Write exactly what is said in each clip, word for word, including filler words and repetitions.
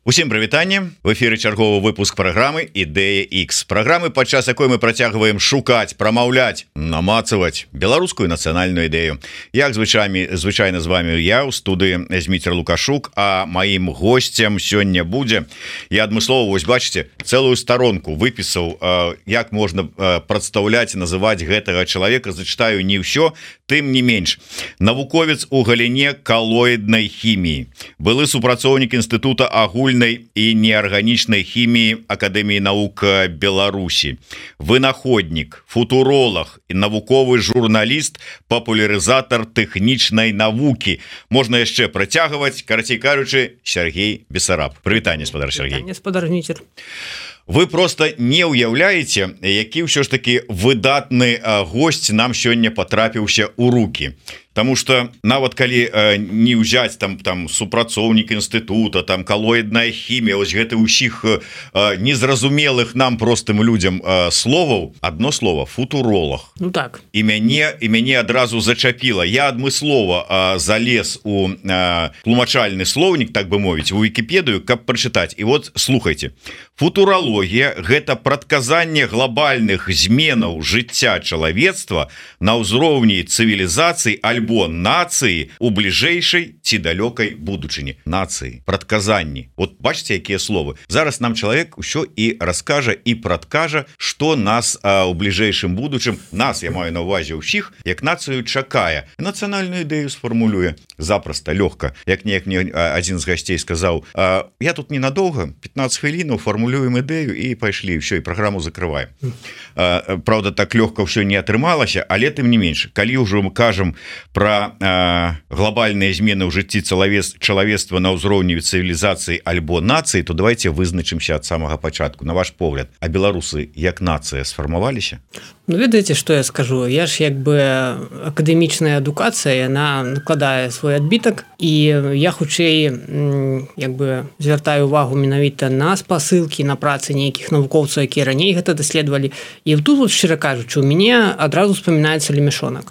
Усім прывітанне, в эфіры чарговы выпуск праграмы Ідэя Х, праграмы, падчас якой мы працягваем шукаць, прамаўляць, намацаваць беларускую нацыянальную ідэю. Як звычайна, звычайна з вами я ў студыі Зміцер Лукашук, а маім госцем сёння будзе, я адмыслова, вось бачыце, цэлую старонку выпісаў, як можна прадстаўляць, называць гэтага чалавека, зачытаю не ўсё, тым не менш. Навуковец у галіне калоіднай хіміі, былы супрацоўнік інстытута агульнай і неарганічнай хіміі Акадэміі навук Беларусі, вынаходнік, футуролог і навуковы журналіст, папулярызатар тэхнічнай навукі. Можна яшчэ працягваць, карацей кажучы, Сергей Бессараб. Прывітанне, спадар Сергей. Прывітанне, спадар Зміцер. Вы просто не ўяўляеце, які ўсё ж такі выдатны госць нам сёння патрапіўся ў рукі. Потому что нават калі э, не ўзяць там там супрацоўнік інстытута, там калоідная хімія, ось гэта ўсіх э, незразумелых нам простым людзям э, словаў, одно слово футуролог. Ну так. І мяне і мяне адразу зачапіла. Я адмыслова э, залез у э, тлумачальны слоўнік, так бы мовіць, у Вікіпедыю, каб прачытаць. І вот слухайте. Футурологія гэта прадказанне глобальных зменаў жыцця чалавецтва на ўзроўні цывілізацыі альбо нацыі у бліжэйшай ці далёкай будучыні. Нацыі, прадказанні. Вот бачыце, якія словы. Зараз нам чалавек усё і раскажа і прадкажа, што нас а, у бліжэйшым будучым, нас, я маю на ўвазе ўсіх, як нацыю чакае. Нацыянальную ідэю сфармулюе запросто, лёгка. Як неяк мне адзін з гасцей сказаў, я тут ненадолго, пятнадцать хвілінаў фармулюем ідэю і пайшлі, ўсё, і праграму закрываем. Правда, так лёгка ўсё не атрымалася, але тым не менш, калі ўжо мы кажам про э, глобальныя змены ў жыцці чалавецтва на ўзроўні цывілізацыі альбо нацыі, то давайте вызначымся ад самага пачатку. На ваш погляд, а беларусы як нацыя сфармаваліся? Ну, ведаеце, што я скажу? Я ж як бы акадэмічная адукацыя, яна накладае свой адбітак, і я хутчэй як бы звяртаю увагу менавіта на спасылкі, на працы нейкіх навукоўцаў, якія раней гэта даследавалі. І тут, вот, шчыра кажучы, у мяне адразу успамінаецца Лемешонак.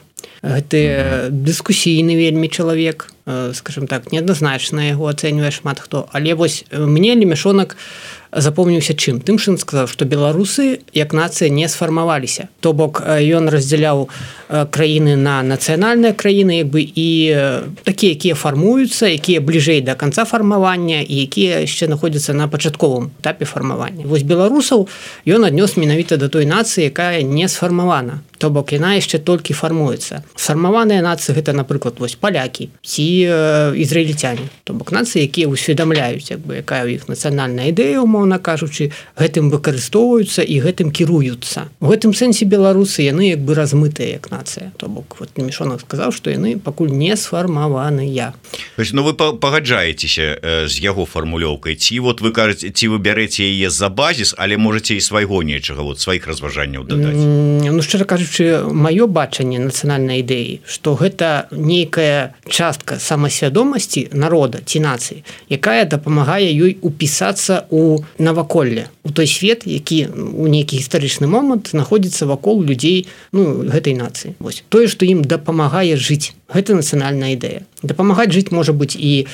Гэты дыскусійны вельмі чалавек, скажем так, неадназначна яго ацэньвае шмат хто, але вось мне Лемешонак запомніўся чым? Тым, што ён сказаў, што беларусы як нацыя не сфармаваліся. То бок ён раздзяляў краіны на нацыянальныя краіны, як бы, і такія, якія фармуюцца, якія бліжэй да канца фармавання і якія яшчэ знаходзяцца на пачатковым этапе фармавання. Вось беларусаў ён аднёс менавіта да той нацыі, якая не сфармавана. То бок яна яшчэ толькі фармуецца. Сфармаваныя нацыі гэта, напрыклад, вось палякі ці ізраільцяне. То бок нацыі, якія усведамляюць, як бы, якая ў іх нацыянальная ідэя, умоўна кажучы, гэтым выкарыстоўваюцца і гэтым кіруюцца. У гэтым сэнсе беларусы, яны як бы размытыя як нацыя. То бок, вот Лемешонак сказаў, што яны пакуль не сфармаваныя. То есть, ну вы пагаджаецеся з яго фармулёўкай, ці вот вы кажаце, ці вы бярэце яе за базіс, але можаце і свайго нечага, вот сваіх разважанняў дадаць? Ну, шчыра кажучы, маё бачанне нацыянальнай ідэі, што гэта нейкая частка самасвядомасці народа ці нацыі, якая дапамагае ёй упісацца у наваколле, у той свет, які у нейкі гістарычны момант знаходзіцца вакол людзей, ну, гэтай нацыі. Вось. Тое, што ім дапамагае жыць, гэта нацыянальная ідэя. Дапамагаць жыць можа быць і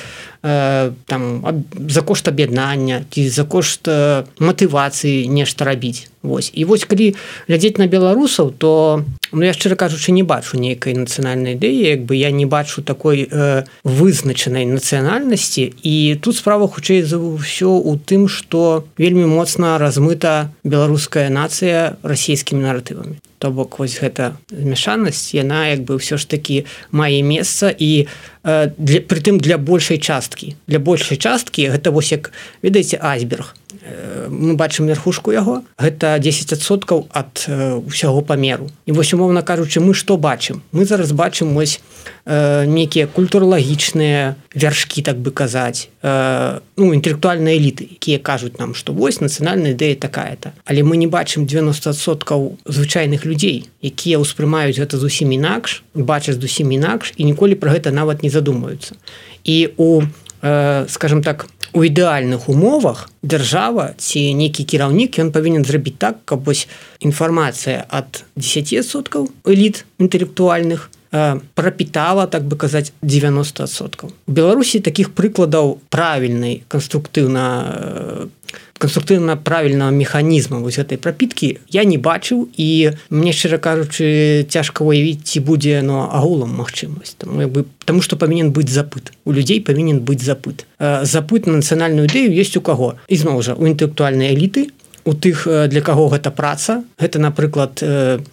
э, там, за кошт аб'яднання, ці за кошт э, матывацыі нешта рабіць. Вось. І вось калі глядзець на беларусаў, то ну, я шчыра кажучы не бачу нейкай нацыянальнай ідэі, як бы я не бачу такой э, вызначанай нацыянальнасці, і тут справа хутчэй за ўсё ў тым, што вельмі моцна размыта беларуская нацыя расійскімі наратывамі. То бок вось гэта змяшанасць, яна як бы ўсё ж такі мае месца, і э, для, прытым для большай часткі. Для большай часткі гэта вось як, ведаеце, айсберг. Мы бачым верхушку яго, гэта дзесяць адсоткаў ад э, усяго памеру. І вось, умоўна кажучы, мы што бачым? Мы зараз бачым вось э, нейкія культуралагічныя вяршкі, так бы казаць, э, ну, інтэлектуальныя эліты, якія кажуць нам, што вось нацыянальная ідэя такая-то. Але мы не бачым девяносто адсоткаў звычайных людзей, якія ўспрымаюць гэта зусім інакш, бачаць зусім інакш і ніколі пра гэта нават не задумаюцца. І у, э, скажем так, у ідэальных умовах дзяржава ці нейкі кіраўнік, ён павінен зрабіць так, каб вось інфармацыя ад дзесяці адсоткаў эліт інтэлектуальных прапітала, так бы казаць, девяносто адсоткаў. У Беларусі такіх прыкладаў правільнай канструктыўна канструктыўна правільнага механізма вось гэтай прапіткі я не бачыў, і мне, шчыра кажучы, цяжка уявіць, ці будзе яно агулам магчымасць. Таму як бы таму што павінен быць запыт. У людзей павінен быць запыт. Запыт на нацыянальную ідэю ёсць у каго? І зноў жа, у інтэлектуальнай эліты, у тых, для каго гэта праца. Гэта, напрыклад,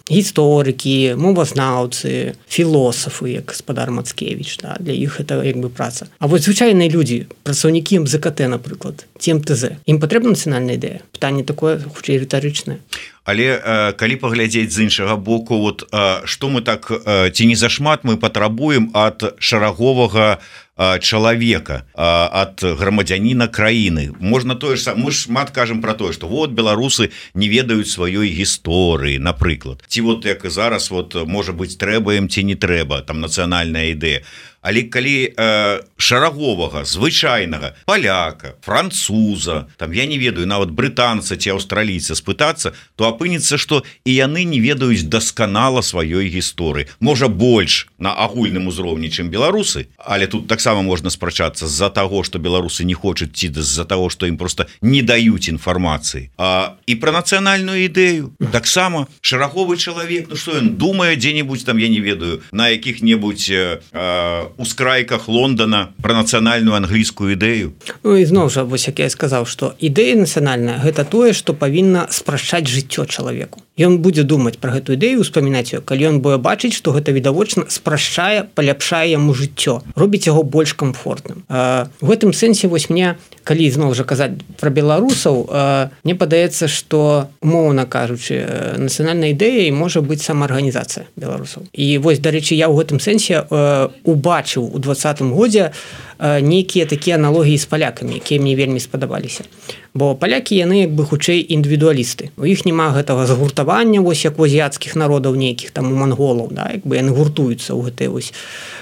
гісторыкі, мовазнаўцы, філосафы, як гаспадар Мацкевіч, да? Для іх гэта як бы праца. А вось звычайныя людзі, працаўнікі эм зэ ка тэ, напрыклад, ці эм тэ зэ, ім патрэбна нацыянальная ідэя? Пытанне такое, хутчэй рытарычнае. Але э, калі паглядзець з іншага боку, вот э, што мы так э, ці не зашмат мы патрабуем ад шараговага э, чалавека, э, ад грамадзяніна краіны. Можна тое ж сам, мы шмат кажам пра тое, што вот беларусы не ведаюць сваёй гісторыі, напрыклад. Ці вот як і зараз вот можа быць трэба ім ці не трэба, там нацыянальная ідэя. Але калі э, шараговага, звычайнага паляка, француза, там я не ведаю, нават брытанца ці аўстралійца спытацца, то апынецца, што і яны не ведаюць дасканала сваёй гісторыі. Можа больш на агульным узроўні, чым беларусы, але тут таксама можна спрачацца з-за таго, што беларусы не хочуць, ці з-за таго, што ім проста не даюць інфармацыі. А, і пра нацыянальную ідэю таксама шараговы чалавек, ну што ён думае дзе-небудзь там, я не ведаю, на якіх-небудзь э, у скрайках Лондона пра нацыянальную англійскую ідэю. Ну і зноў жа, вось як я сказаў, што ідэя нацыянальная гэта тое, што павінна спрашчаць жыццё чалавеку. Ён будзе думаць пра гэту ідэю, успамінаць ёю, калі ён будзе бачыць, што гэта відавочна спрашчае, паляпшае яму жыццё, робіць яго больш камфортным. У гэтым сэнсе вось мне, калі зноў жа казаць пра беларусаў, мне падаецца, што умоўна кажучы, нацыянальнай ідэяй можа быць самаарганізацыя беларусаў. І вось, дарэчы, я ў гэтым сэнсе убачыў у двадцатым годзе нейкія такія аналогіі з палякамі, якія мне вельмі спадабаліся. Бо палякі яны як бы хутчэй індывідуалісты. У іх няма гэтага згуртавання, вось як у азіяцкіх народаў нейкіх, там у манголаў, да, як бы яны гуртуюцца ў гэтай вось,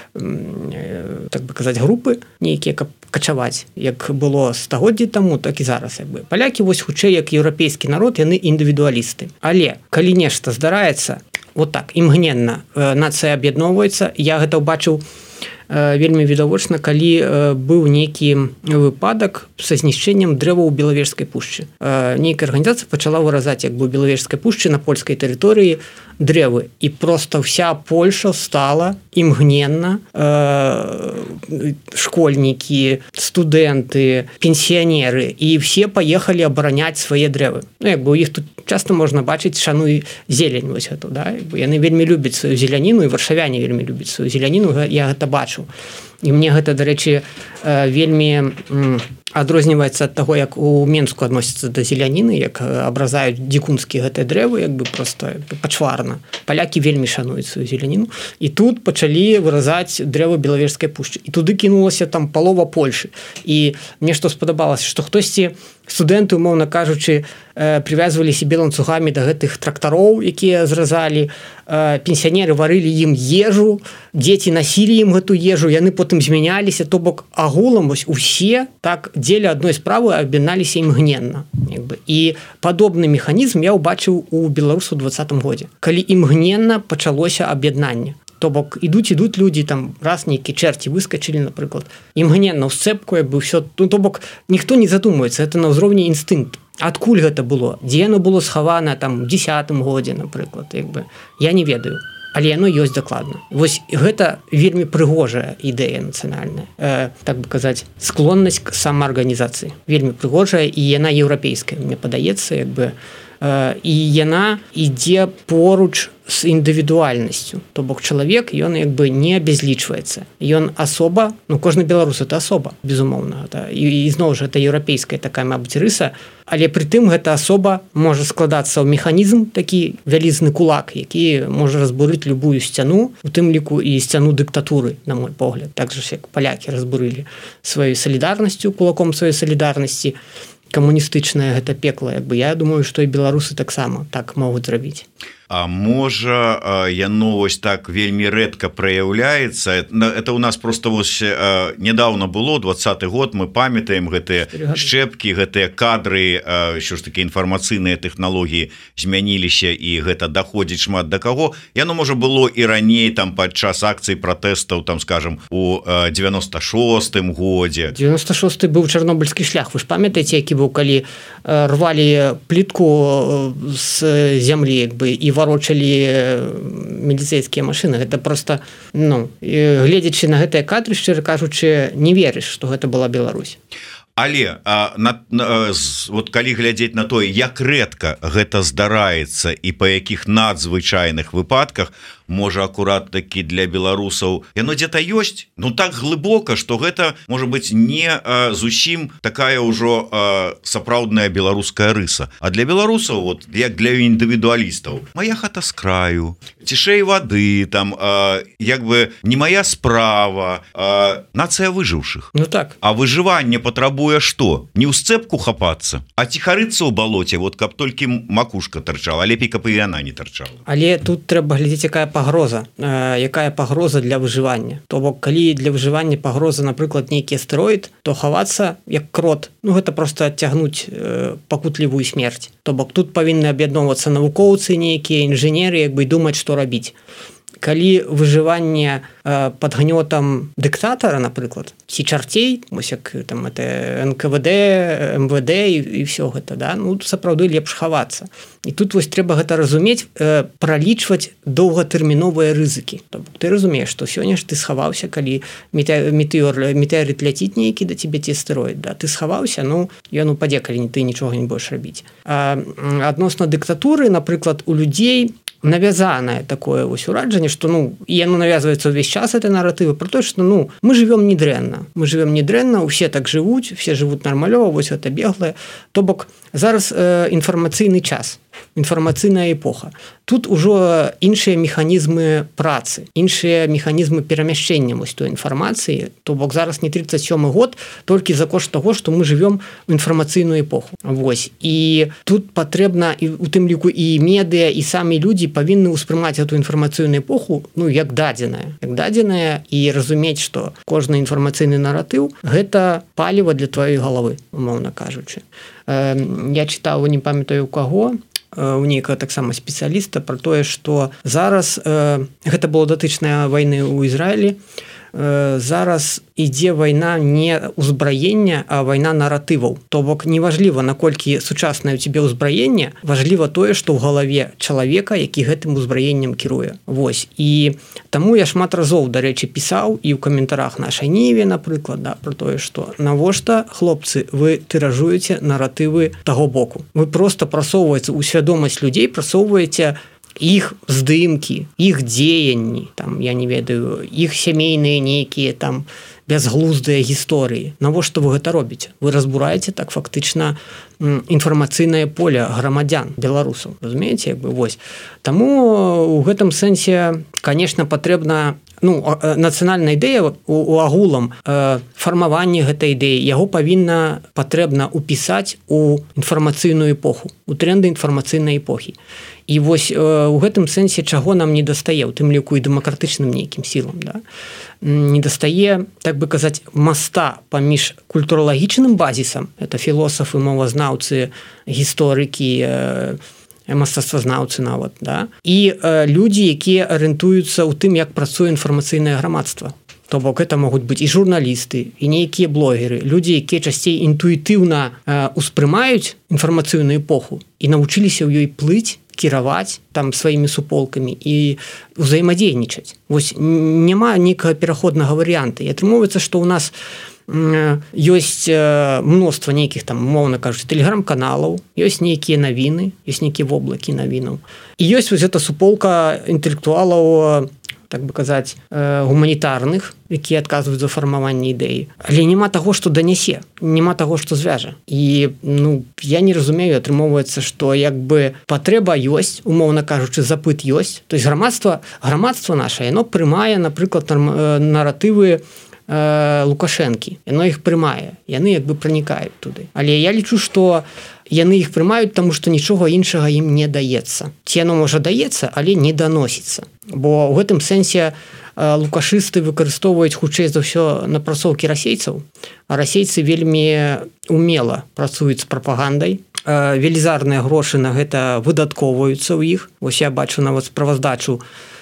так бы казаць, групы нейкія, каб качаваць, як было стагоддзі таму, так і зараз. Як бы. Палякі вось хутчэй як еўрапейскі народ, яны індывідуалісты. Але калі нешта здараецца, вот так, імгненна нацыя аб'ядноўваецца, я гэта ўбачыў вельмі відавочна, калі быў нейкі выпадак са знішчэннем дрэваў у Белавежскай пушчы. Нейкая арганізацыя пачала выразаць як бы у Белавежскай пушчы на польскай тэрыторыі дрэвы. І проста вся Польша стала імгненна, школьнікі, студэнты, пенсіянеры, і все паехалі абараняць свае дрэвы. Ну, як бы у іх тут часта можна бачыць шануй зелень вось гэту, да? Яны вельмі любяць сваю зеляніну, і варшавяне вельмі любяць сваю зеляніну, я гэта бачу. І мне гэта, дарэчы, вельмі адрозніваецца ад таго, як у Менску адносяцца да зеляніны, як абразаюць дзікунскія гэтыя дрэвы, як бы проста пачварна. Палякі вельмі шануюць сваю зеляніну. І тут пачалі выразаць дрэвы Белавежскай пушчы. І туды кінулася там палова Польшы. І мне што спадабалася, што хтосьці, студэнты, умоўна кажучы, прывязвалі сябе ланцугамі да гэтых трактароў, якія зразалі, пенсіянеры варылі ім ежу, дзеці насілі ім гэту ежу, яны потым змяняліся, то бок агулам вось усе так дзеля адной справы аб'ядналіся імгненна. І падобны механізм я ўбачыў у беларусаў у двадцатым годзе, калі імгненна пачалося аб'яднанне. То бок ідуць ідуць людзі, там раз нейкі чэрці выскачылі, напрыклад, імгненна ў сцэпку, як бы ўсё, ну, то бок ніхто не задумваецца, гэта на ўзроўні інстынкту. Адкуль гэта было? Дзе яно было схавана там у дзесятым годзе, напрыклад, як бы я не ведаю, але яно ёсць дакладна. Вось гэта вельмі прыгожая ідэя нацыянальная, э, так бы казаць, склоннасць к самаарганізацыі. Вельмі прыгожая, і яна еўрапейская, мне падаецца, як бы, э, і яна ідзе поруч з індывідуальнасцю. То бок чалавек, ён як бы не абязлічваецца. Ён асоба, ну кожны беларус это асоба, безумоўна. Это, і, і зноў жа, это еўрапейская такая, мабыць, рыса, але прытым гэта асоба можа складацца ў механізм, такі вялізны кулак, які можа разбурыць любую сцяну, у тым ліку і сцяну дыктатуры, на мой погляд. Так жа, як палякі разбурылі сваёй салідарнасцю, кулаком сваёй салідарнасці, камуністычнае гэта пекла, як бы я думаю, што і беларусы таксама так могуць зрабіць. А можа яно вось так вельмі рэдка праяўляецца. Это у нас просто вось недавно было двадцаты год, мы памятаем гэтыя шчэпкі, гэтыя кадры, що ж таки інфармацыйныя тэхналогіі змяніліся і гэта даходзіць шмат да каго. Яно можа было і раней там падчас акцый пратэстаў, там скажем у девяносто шостым годзе. девяносто шосты быў чарнобыльскі шлях. Вы ж памятаеце, які быў, калі рвалі плітку з зямлі як бы і варочалі міліцэйскія машыны. Гэта просто, ну, гледзячы на гэтыя кадры, шчыра кажучы, не верыш, што гэта была Беларусь. Але а, на, на, вот калі глядзець на тое, як рэдка гэта здараецца і па якіх надзвычайных выпадках, можа акурат такі для беларусаў яно дзе-то ёсць, ну так глыбока, што гэта можа быць не а, зусім такая ўжо а, сапраўдная беларуская рыса. А для беларусаў, вот як для індывідуалістаў, моя хата з краю, цішэй вады, там а, як бы не моя справа, а, нацыя выжыўшых. Ну так. А выжыванне патрабуе што? Не ў сцэпку хапацца, а ціхарыцца ў балоце, вот каб толькі макушка тарчала, а лепей каб і яна не тарчала. Але тут трэба глядзець, якая пагроза, якая пагроза для выжывання. То бок, калі для выжывання пагроза, напрыклад, нейкі астэроід, то хавацца як крот, ну гэта просто адцягнуць пакутлівую смерць. То бок, тут павінны аб'ядноўвацца навукоўцы нейкія, інжынеры, як бы думаць, што рабіць. Калі выжыванне э, пад гнётам дыктатара, напрыклад, ці чарцей, вось як там это эн ка вэ дэ, эм вэ дэ і, і ўсё гэта, да, ну сапраўды лепш хавацца. І тут вось трэба гэта разумець, э, пралічваць доўгатэрміновыя рызыкі. Тобто, ты разумееш, што сёння ж ты схаваўся, калі метэор, метэарыт ляціць нейкі да цябе ці астэроід, да, ты схаваўся, ну ён упадзе, калі ты нічога не будзеш рабіць. А адносна дыктатуры, напрыклад, у людзей навязанае такое вось ураджанне, што ну яно навязваецца ўвесь час, это наратывы про то, што ну мы живём не дрэнна, мы живём не дрэнна, усе так жывуць, все жывуць нармалёва, вось гэта беглае. То бок зараз э, інфармацыйны час, інфармацыйная эпоха. Тут ужо іншыя механізмы працы, іншыя механізмы перамяшчэння вось той інфармацыі. То бок зараз не тридцать сёмы год, толькі за кошт таго, што мы живём у інфармацыйную эпоху. Вось. І тут патрэбна і у тым ліку і медыа, і самі людзі павінны ўспрымаць эту інфармацыйную эпоху, ну як дадзеная, як дадзеная, і разумець, што кожны інфармацыйны наратыў гэта паліва для тваёй галавы, умоўна кажучы. Я чытаў, не памятаю у каго, у нейкага таксама спецыяліста про тое, што зараз э, гэта было датычная вайны ў Ізраілі, э, зараз ідзе вайна не ўзбраення, а вайна наратываў. То бок неважліва, наколькі сучаснае ў цябе ўзбраенне, важліва тое, што ў галаве чалавека, які гэтым узбраеннем кіруе. Вось. І таму я шмат разоў, дарэчы, пісаў і ў каментарах нашай Ніве, напрыклад, да, про тое, што навошта, хлопцы, вы тыражуеце наратывы таго боку. Вы проста прасоўваеце ў свядомасць людзей, прасоўваеце іх здымкі, іх дзеянні, там, я не ведаю, іх сямейныя нейкія там бязглуздыя гісторыі. Навошта вы гэта робіце? Вы разбураеце так фактычна інфармацыйнае поле грамадзян, беларусаў. Разумееце, як бы, вось. Таму у гэтым сэнсе, конечно, патрэбна, ну, нацыянальная ідэя у, у агулам э, фармаванне гэтай ідэі, яго павінна патрэбна упісаць у інфармацыйную эпоху, у тренды інфармацыйнай эпохі. І вось э, у гэтым сэнсе чаго нам не дастае, у тым ліку і дэмакратычным нейкім сілам, да? Не дастае, так бы казаць, моста паміж культуралагічным базісам, это філосафы, мовазнаўцы, гісторыкі, э, мастацтвазнаўцы нават, да? І э, людзі, якія арыентуюцца ў тым, як працуе інфармацыйнае грамадства. То бок это могуць быць і журналісты, і нейкія блогеры, людзі, якія часцей інтуітыўна э, успрымаюць інфармацыйную эпоху і навучыліся ў ёй плыць, кіраваць там сваімі суполкамі і ўзаемадзейнічаць. Вось няма нейкага пераходнага варыянта. І атрымоўваецца, што ў нас ёсць мноства нейкіх там, умоўна кажучы, тэлеграм-каналаў, ёсць нейкія навіны, ёсць нейкія воблакі навінаў. І ёсць вось эта суполка інтэлектуалаў, так бы казаць, гуманітарных, якія адказваюць за фармаванне ідэі. Але няма таго, што данясе, няма таго, што звяжа. І ну, я не разумею, атрымоўваецца, што як бы патрэба ёсць, умоўна кажучы, запыт ёсць. То есть грамадства, грамадства наша, яно прымае, напрыклад, наратывы э, Лукашэнкі, яно іх прымае, яны як бы пранікаюць туды. Але я лічу, што яны іх прымаюць, таму што нічога іншага ім не даецца. Ці яно можа даецца, але не даносіцца. Бо ў гэтым сэнсе лукашысты выкарыстоўваюць хутчэй за ўсё напрацоўкі расейцаў, а расейцы вельмі умела працуюць з прапагандай. Велізарныя грошы на гэта выдаткоўваюцца ў іх. Вось я бачу нават справаздачу,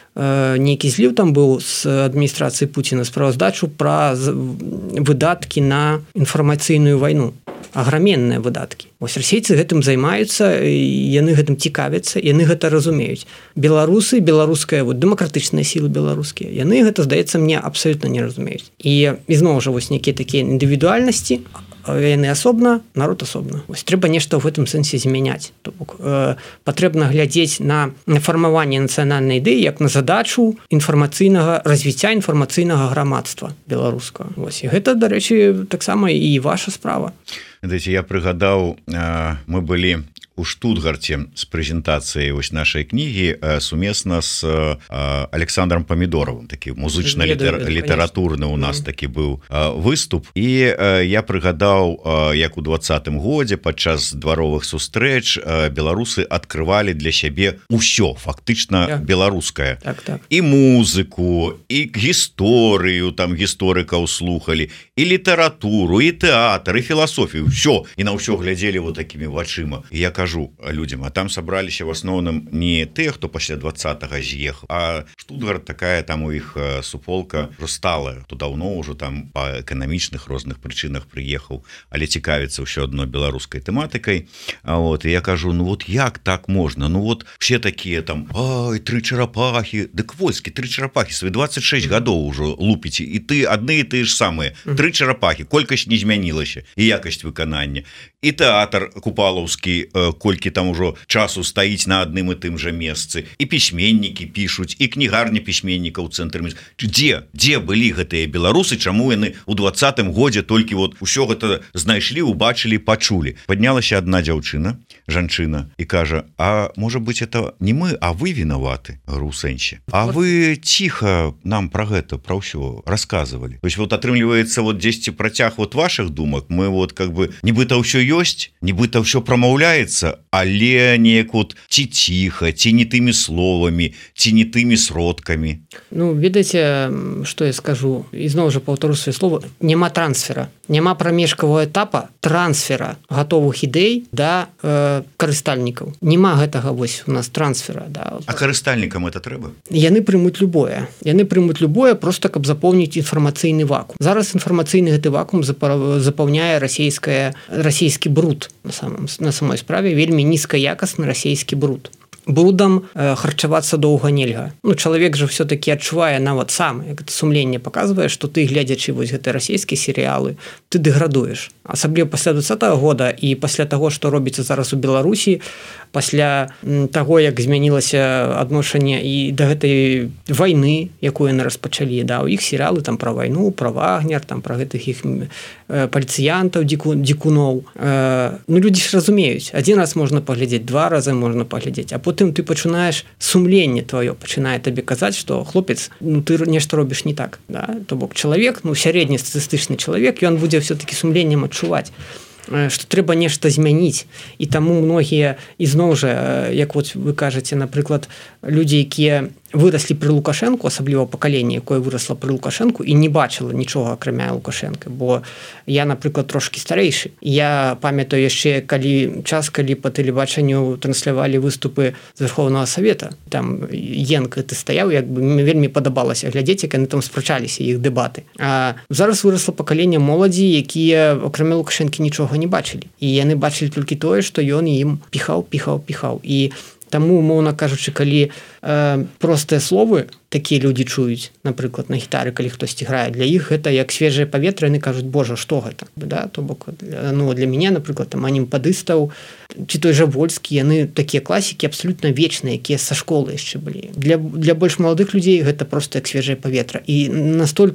нейкі зліў там быў з адміністрацыі Пуціна, справаздачу пра выдаткі на інфармацыйную вайну. Аграменныя выдаткі. Вось расейцы гэтым займаюцца, яны гэтым цікавяцца, яны гэта разумеюць. Беларусы, беларуская вот, дэмакратычныя сілы беларускія, яны гэта, здаецца, мне абсалютна не разумеюць. І ізноў жа вось нейкія такія індывідуальнасці, яны асобна, народ асобна. Вось трэба нешта ў гэтым сэнсе змяняць. То бок э, патрэбна глядзець на фармаванне нацыянальнай ідэі як на задачу інфармацыйнага развіцця інфармацыйнага грамадства беларускага. Вось і гэта, дарэчы, таксама і ваша справа. Знаете, я прыгадаў, мы былі у Штутгарце з прэзентацыяй вось нашай кнігі сумесна з Александром Памідоровым, такі музычна-літаратурны у нас такі быў выступ. І я прыгадаў, як у двадцатым годзе падчас дваровых сустрэч беларусы адкрывалі для сябе ўсё фактычна беларускае. Так, так. І музыку, і гісторыю, там гісторыкаў слухалі, і літаратуру, і тэатр, і філасофію, ўсё. І на ўсё глядзелі вот такімі вачыма. І я кажу людям, а там сабраліся в асноўным не тыя, хто пасля двадцатага з'ехаў, а Штутгарт такая, там у іх суполка сталая, то даўно ўжо там па эканамічных розных прычынах прыехаў, але цікавіцца ўсё адно беларускай тэматыкай. А вот, і я кажу, ну вот як так можна? Ну вот все такія там, ай, тры чарапахі, дык вольскі, тры чарапахі, свае двадцать шесть гадоў ужо лупіце, і ты адны і тыя ж самыя, тры чарапахі, колькасць не змянілася, і якасць выканання. І тэатр купалаўскі, колькі там ужо часу стаіць на адным і тым жа месцы, і пісьменнікі пішуць, і кнігарня пісьменнікаў у цэнтры. Дзе? Дзе былі гэтыя беларусы? Чаму яны ў двадцатым годзе толькі вот усё гэта знайшлі, убачылі, пачулі? Паднялася адна дзяўчына, жанчына, і кажа, а можа быть это не мы, а вы вінаваты, говорю, у сэнсе. А вы ціха нам пра гэта, пра ўсё расказвалі. То есть вот атрымліваецца вот дзесьці працяг вот ваших думак, мы вот как бы нібыта ўсё ёсць, нібыта ўсё прамаўляецца, але неяк вот ці ціха, ці не тымі словамі, ці не тымі сродкамі. Ну, ведаеце, што я скажу, ізноў жа паўтору свае слова, няма трансфера, няма прамежкавага этапа трансфера гатовых ідэй да э, карыстальнікаў. Няма гэтага вось у нас трансфера. Да. А карыстальнікам это трэба? Яны прымуць любое. Яны прымуць любое проста, каб запоўніць інфармацыйны вакуум. Зараз інфармацыйны гэты вакуум запаўняе расійская, расійскі бруд на, самом, на самой справе, вельмі нізкаякасны расійскі бруд. Брудам э, харчавацца доўга нельга. Ну, чалавек жа все-таки адчувае нават сам, як это сумленне паказвае, што ты, глядзячы вось гэты расійскія серыялы, ты дэградуеш. Асабліва пасля двадцатага года і пасля таго, што робіцца зараз у Беларусі, пасля таго, як змянілася адношанне і да гэтай вайны, якую яны распачалі, да, у іх серыялы там пра вайну, пра Вагнер, там пра гэтых іх э, паліцыянтаў, дзіку, дзікуноў. Э, ну, людзі ж разумеюць. Адзін раз можна паглядзець, два разы можна паглядзець, а потым ты пачынаеш, сумленне тваё пачынае табе казаць, што хлопец, ну ты нешта робіш не так, да? То бок чалавек, ну сярэдні статыстычны чалавек, ён будзе все-таки сумленнем адчуваць, што трэба нешта змяніць. І таму многія, ізноў жа, як вот вы кажаце, напрыклад, людзі, якія выраслі пры Лукашэнку, асабліва пакаленне, якое вырасла пры Лукашэнку і не бачыла нічога акрамя Лукашэнка, бо я, напрыклад, трошкі старэйшы. Я памятаю яшчэ калі час, калі па тэлебачанню транслявалі выступы з Верховнага Савета, там Енка ты стаяў, як бы мне вельмі падабалася глядзець, як яны там спрачаліся, іх дэбаты. А зараз вырасла пакаленне моладзі, якія акрамя Лукашэнкі нічога не бачылі. І яны бачылі толькі тое, што ён ім піхаў, піхаў, піхаў. І таму, умоўна кажучы, калі э, простыя словы такія людзі чуюць, напрыклад, на гітары, калі хтосьці грае, для іх гэта як свежае паветра, яны кажуць, божа, што гэта? Да? То бок, ну, для мяне, напрыклад, там анімпадыстаў, ці той жа Вольскі, яны такія класікі абсалютна вечныя, якія са школы яшчэ былі. Для, для больш маладых людзей гэта проста як свежае паветра. І настолькі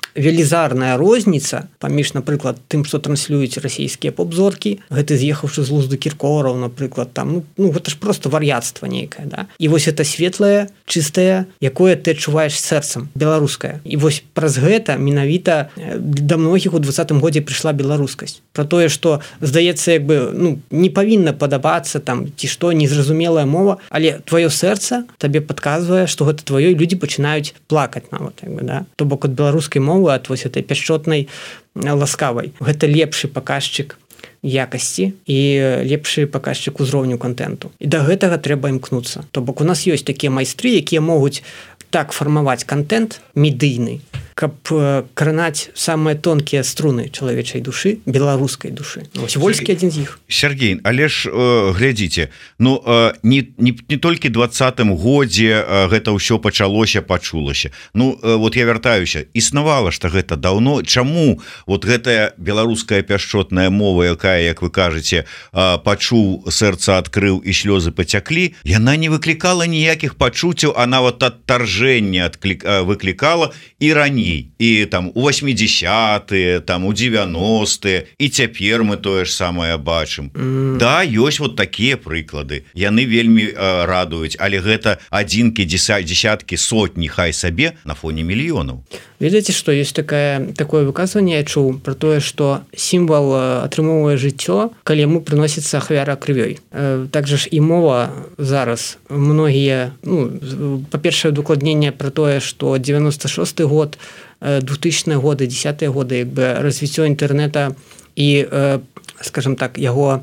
велізарная розніца паміж, напрыклад, тым, што транслююць расійскія поп-зоркі, гэты з'ехаўшы з лузду Кіркораў, напрыклад, там, ну, ну гэта ж просто вар'яцтва нейкае, да? І вось это светлае, чыстае, якое ты адчуваеш сэрцам, беларускае. І вось праз гэта менавіта да многіх у двадцатым годзе прыйшла беларускасць. Пра тое, што, здаецца, як бы, ну, не павінна падабацца там, ці што, незразумелая мова, але твоё сэрца табе падказвае, што гэта твоё, і людзі пачынаюць плакаць нават, як бы, да? То бок ад беларускай мовы, ад вось этой пяшчотнай ласкавай. Гэта лепшы паказчык якасці і лепшы паказчык узроўню контенту. І да гэтага трэба імкнуцца. То бок у нас ёсць такія майстры, якія могуць так фармаваць контент медыйны, каб кранаць самыя тонкія струны чалавечай душы, беларускай душы. Вось Вольскі адзін з іх. Сергей, але ж э, глядзіце, ну э, не, не, не толькі двадцатым годзе э, гэта ўсё пачалося, пачулася. Ну э, вот я вяртаюся, існавала ж гэта даўно. Чаму вот гэтая беларуская пяшчотная мова, якая, як вы кажаце, э, пачуў, сэрца адкрыў і слёзы пацяклі, яна не выклікала ніякіх пачуццяў, а нават адтаржэнне адклік, э, выклікала і раней. І там у восьмідзесятыя, там у дзевяностыя, і цяпер мы тое ж самае бачым. Mm. Да, ёсць вот такія прыклады. Яны вельмі э, радуюць, але гэта адзінкі, дзесяткі, сотні, хай сабе на фоне мільёнаў. Ведаеце, што ёсць такое, такое выказванне, я чуў пра тое, што сімвал атрымоўвае жыццё, калі яму прыносіцца ахвяра крывёй. Э, так жа ж і мова зараз. Многія, ну, па-першае, дакладненне пра тое, што дзевяносто шосты год, двухтысячныя годы, десятыя годы, як бы развіццё інтэрнэта і, э, скажем так, яго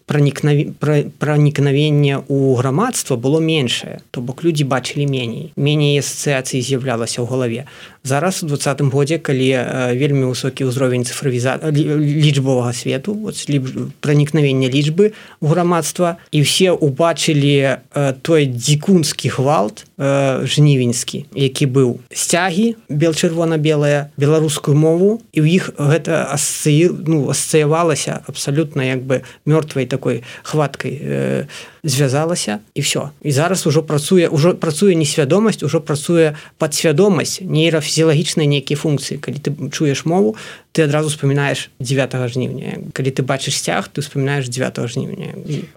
пранікнавенне ў грамадства было меншае, то бок людзі бачылі меней, меней асацыяцый з'яўлялася ў галаве. Зараз у двадцатым годзе, калі вельмі высокі ўзровень цифровіза... лічбавага свету, пранікнавення лічбы ў грамадства, і ўсе ўбачылі той дзікунскі гвалт жнівеньскі, які быў сцягі бел-чырвона-белая, беларускую мову, і ў іх гэта асцыі... ну, асцыявалася абсалютна як бы мёртвай такой хваткай э, звязалася, і все. І зараз ужо працуе, ужо працуе несвядомасць, ужо працуе падсвядомасць, нейрафізіялагічныя нейкія функцыі. Калі ты чуеш мову, ты адразу вспоминаешь дзевятага жніўня. Калі ты бачыш сцяг, ты вспоминаешь дзевятага жніўня.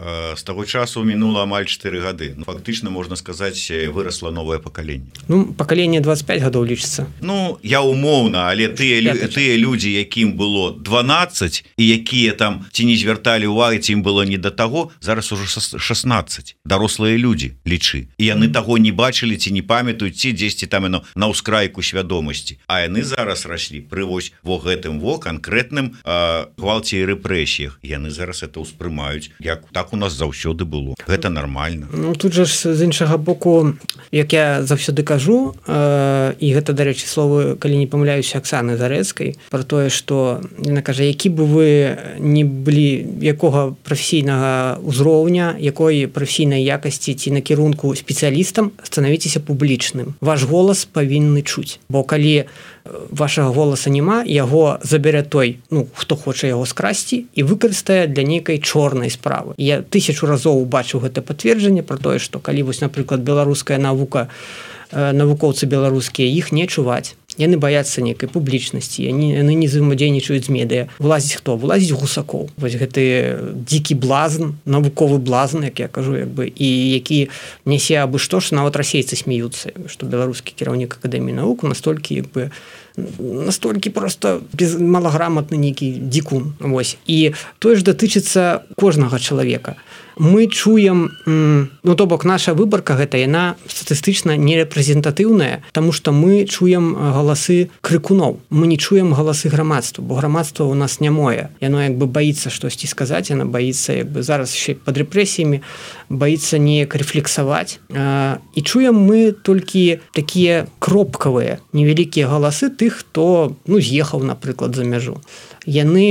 З таго часу мінула амаль чатыры гады. Ну, фактычна, можна сказаць, вырасла новае пакаленне. Ну, пакаленне двадцать пять гадоў лічыцца. Ну, я умоўна, але тыя, тыя людзі, якім было дванаццаць, і якія там ці не звярталі ўвагі, ці ім было не да таго, зараз ужо шаснаццаць. Дарослыя людзі, лічы. І яны таго не бачылі, ці не памятаюць, ці дзесьці там на, на ўскрайку свядомасці. А яны зараз раслі пры вось во гэтым во канкрэтным гвалце і рэпрэсіях. Яны зараз это ўспрымаюць, як так у нас заўсёды было. Гэта нармальна. Ну, тут жа ж з іншага боку, як я заўсёды кажу, э, і гэта, дарэчы, словы, калі не памыляюся, Аксаны Зарэцкай, пра тое, што яна кажа, які бы вы не былі, якога прафесійнага ўзроўня, якой прафесійнай якасці ці накірунку спецыялістам, станавіцеся публічным. Ваш голас павінны чуць. Бо калі вашага голаса няма, яго забярэ той, ну, хто хоча яго скрасці і выкарыстае для нейкай чорнай справы. Я тысячу разоў убачыў гэта пацверджанне пра тое, што калі вось, напрыклад, беларуская навука, навукоўцы беларускія, іх не чуваць. Яны баяцца нейкай публічнасці, яны, яны не взаемадзейнічаюць з медыя. Вылазіць хто? Вылазіць Гусакоў. Вось гэты дзікі блазн, навуковы блазн, як я кажу, як бы, і які нясе абы што, што нават расейцы смеюцца, што беларускі кіраўнік акадэміі навук настолькі, як бы, настолькі просто без малаграмотны нейкі дзікун. Вось. І тое ж датычыцца кожнага чалавека. Мы чуем, ну, то бок наша выбарка гэта, яна статыстычна нерэпрэзентатыўная, таму што мы чуем галасы крыкуноў. Мы не чуем галасы грамадства, бо грамадства ў нас нямое. Яно як бы баіцца штосьці сказаць, яна баіцца як бы зараз яшчэ пад рэпрэсіямі, баіцца неяк рэфлексаваць. І чуем мы толькі такія кропкавыя, невялікія галасы тых, хто, ну, з'ехаў, напрыклад, за мяжу. Яны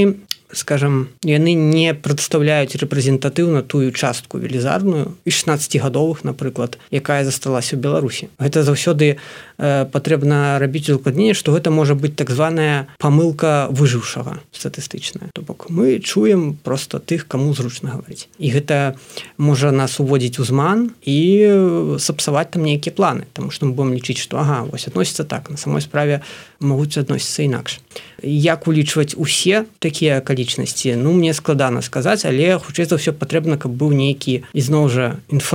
скажем, яны не прадстаўляюць рэпрэзентатыўна тую частку велізарную і шестнаццацігадовых, напрыклад, якая засталася ў Беларусі. Гэта заўсёды э, патрэбна рабіць укладненне, што гэта можа быць так званая памылка выжыўшага статыстычная. То бок мы чуем просто тых, каму зручна гаварыць. І гэта можа нас уводзіць у зман і сапсаваць там нейкія планы, таму што мы будем лічыць, што ага, вось адносіцца так, на самой справе могуць адносіцца інакш. Як улічваць усе такія акалічнасці, ну мне складана сказаць, але хутчэй за ўсё патрэбна, каб быў нейкі ізноў жа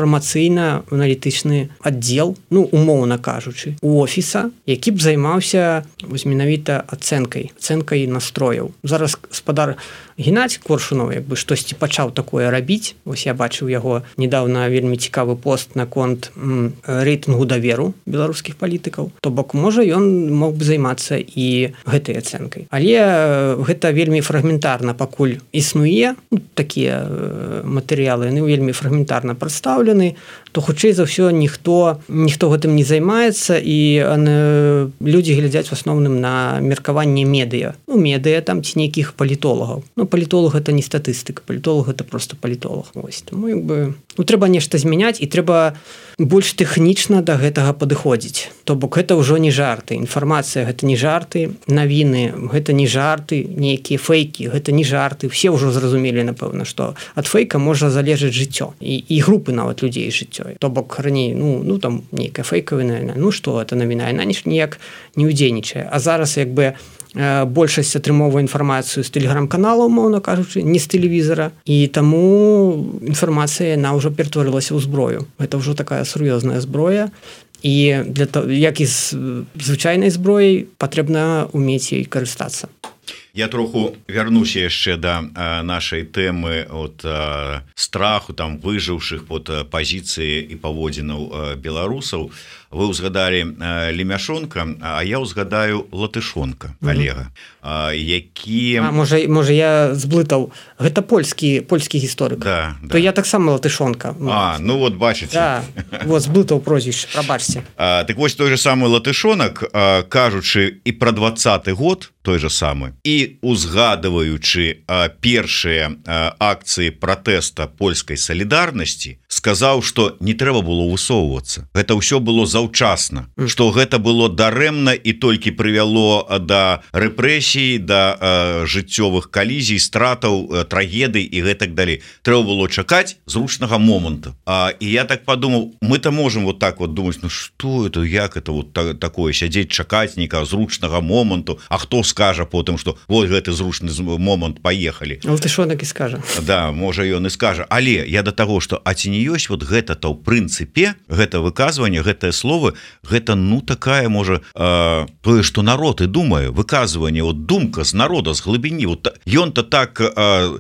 інфармацыйна-аналітычны аддзел, ну умоўна кажучы, у офіса, які б займаўся вось менавіта ацэнкай, ацэнкай настрояў. Зараз гаспадар Геннадзь Коршунов як бы штосьці пачаў такое рабіць. Вось я бачыў яго недавно вельмі цікавы пост наконт м, рэйтынгу даверу беларускіх палітыкаў. То бок можа ён мог бы займацца і гэтай ацэнкай. Але гэта вельмі фрагментарна пакуль існуе, ну, такія матэрыялы, яны вельмі фрагментарна прадстаўлены, то хутчэй за ўсё ніхто ніхто гэтым не займаецца і аны, людзі глядзяць в асноўным на меркаванне медыа. Ну медыа там ці нейкіх палітолагаў. Ну палітолог это не статыстык, палітолог это просто палітолог. Вось таму як бы ну трэба нешта змяняць і трэба больш тэхнічна да гэтага падыходзіць. То бок гэта ўжо не жарты, інфармацыя гэта не жарты, навіны гэта не жарты, нейкія фейкі гэта не жарты. Все ўжо зразумелі напэўна, што ад фейка можа залежыць жыццё і, і групы нават людзей жыццё. То бок раней ну ну там нейкая фейкавая навіна, ну што это навіна, яна ніяк не ўдзейнічае. А зараз як бы большасць атрымоўвае інфармацыю з тэлеграм-каналаў, умоўна кажучы, не з тэлевізара, і таму інфармацыя яна ўжо ператварылася ў зброю. Гэта ўжо такая сур'ёзная зброя, і для того, як і з звычайнай зброяй, патрэбна умець ёй карыстацца. Я троху вярнуся яшчэ да а, нашай тэмы от а, страху там выжыўшых под пазіцыі і паводзінаў беларусаў. Вы ўзгадалі Лемяшонка, а я ўзгадаю Латышонка Олега, mm-hmm. які а, можа, можа я зблытаў, гэта польскі польскі гісторык, да, то да. Я таксама Латышонка. А, ну вот бачыце, да, вот зблытаў прозвішча, прабачце. А, так вось той же самы Латышонак, а, кажучы і пра двадцаты год той же самы і узгадываючы а, першыя а, акцыі пратэста польскай салідарнасці, сказаў, што не трэба было высоўвацца, гэта ўсё было заўчасна, mm. што гэта было дарэмна і толькі прывяло да рэпрэсій, да а, жыццёвых калізій, стратаў, а, трагедый і гэтак далей. Трэба было чакаць зручнага моманту. А, і я так падумаў, мы-то можем вот так вот думаць, ну што это, як это вот та, такое сядзець чакаць нейкага зручнага моманту, а хто скажа потым, што вот гэты зручны момант, паехалі. Латышонак і скажа. Да, можа ён і скажа, але я да таго, што а ці не ёсць вот гэта-то ў прынцыпе, гэта выказванне, гэтае слово, гэта ну такая можа э, тое, што народ і думае, выказванне, вот думка з народа, з глыбіні, вот ён-то так э,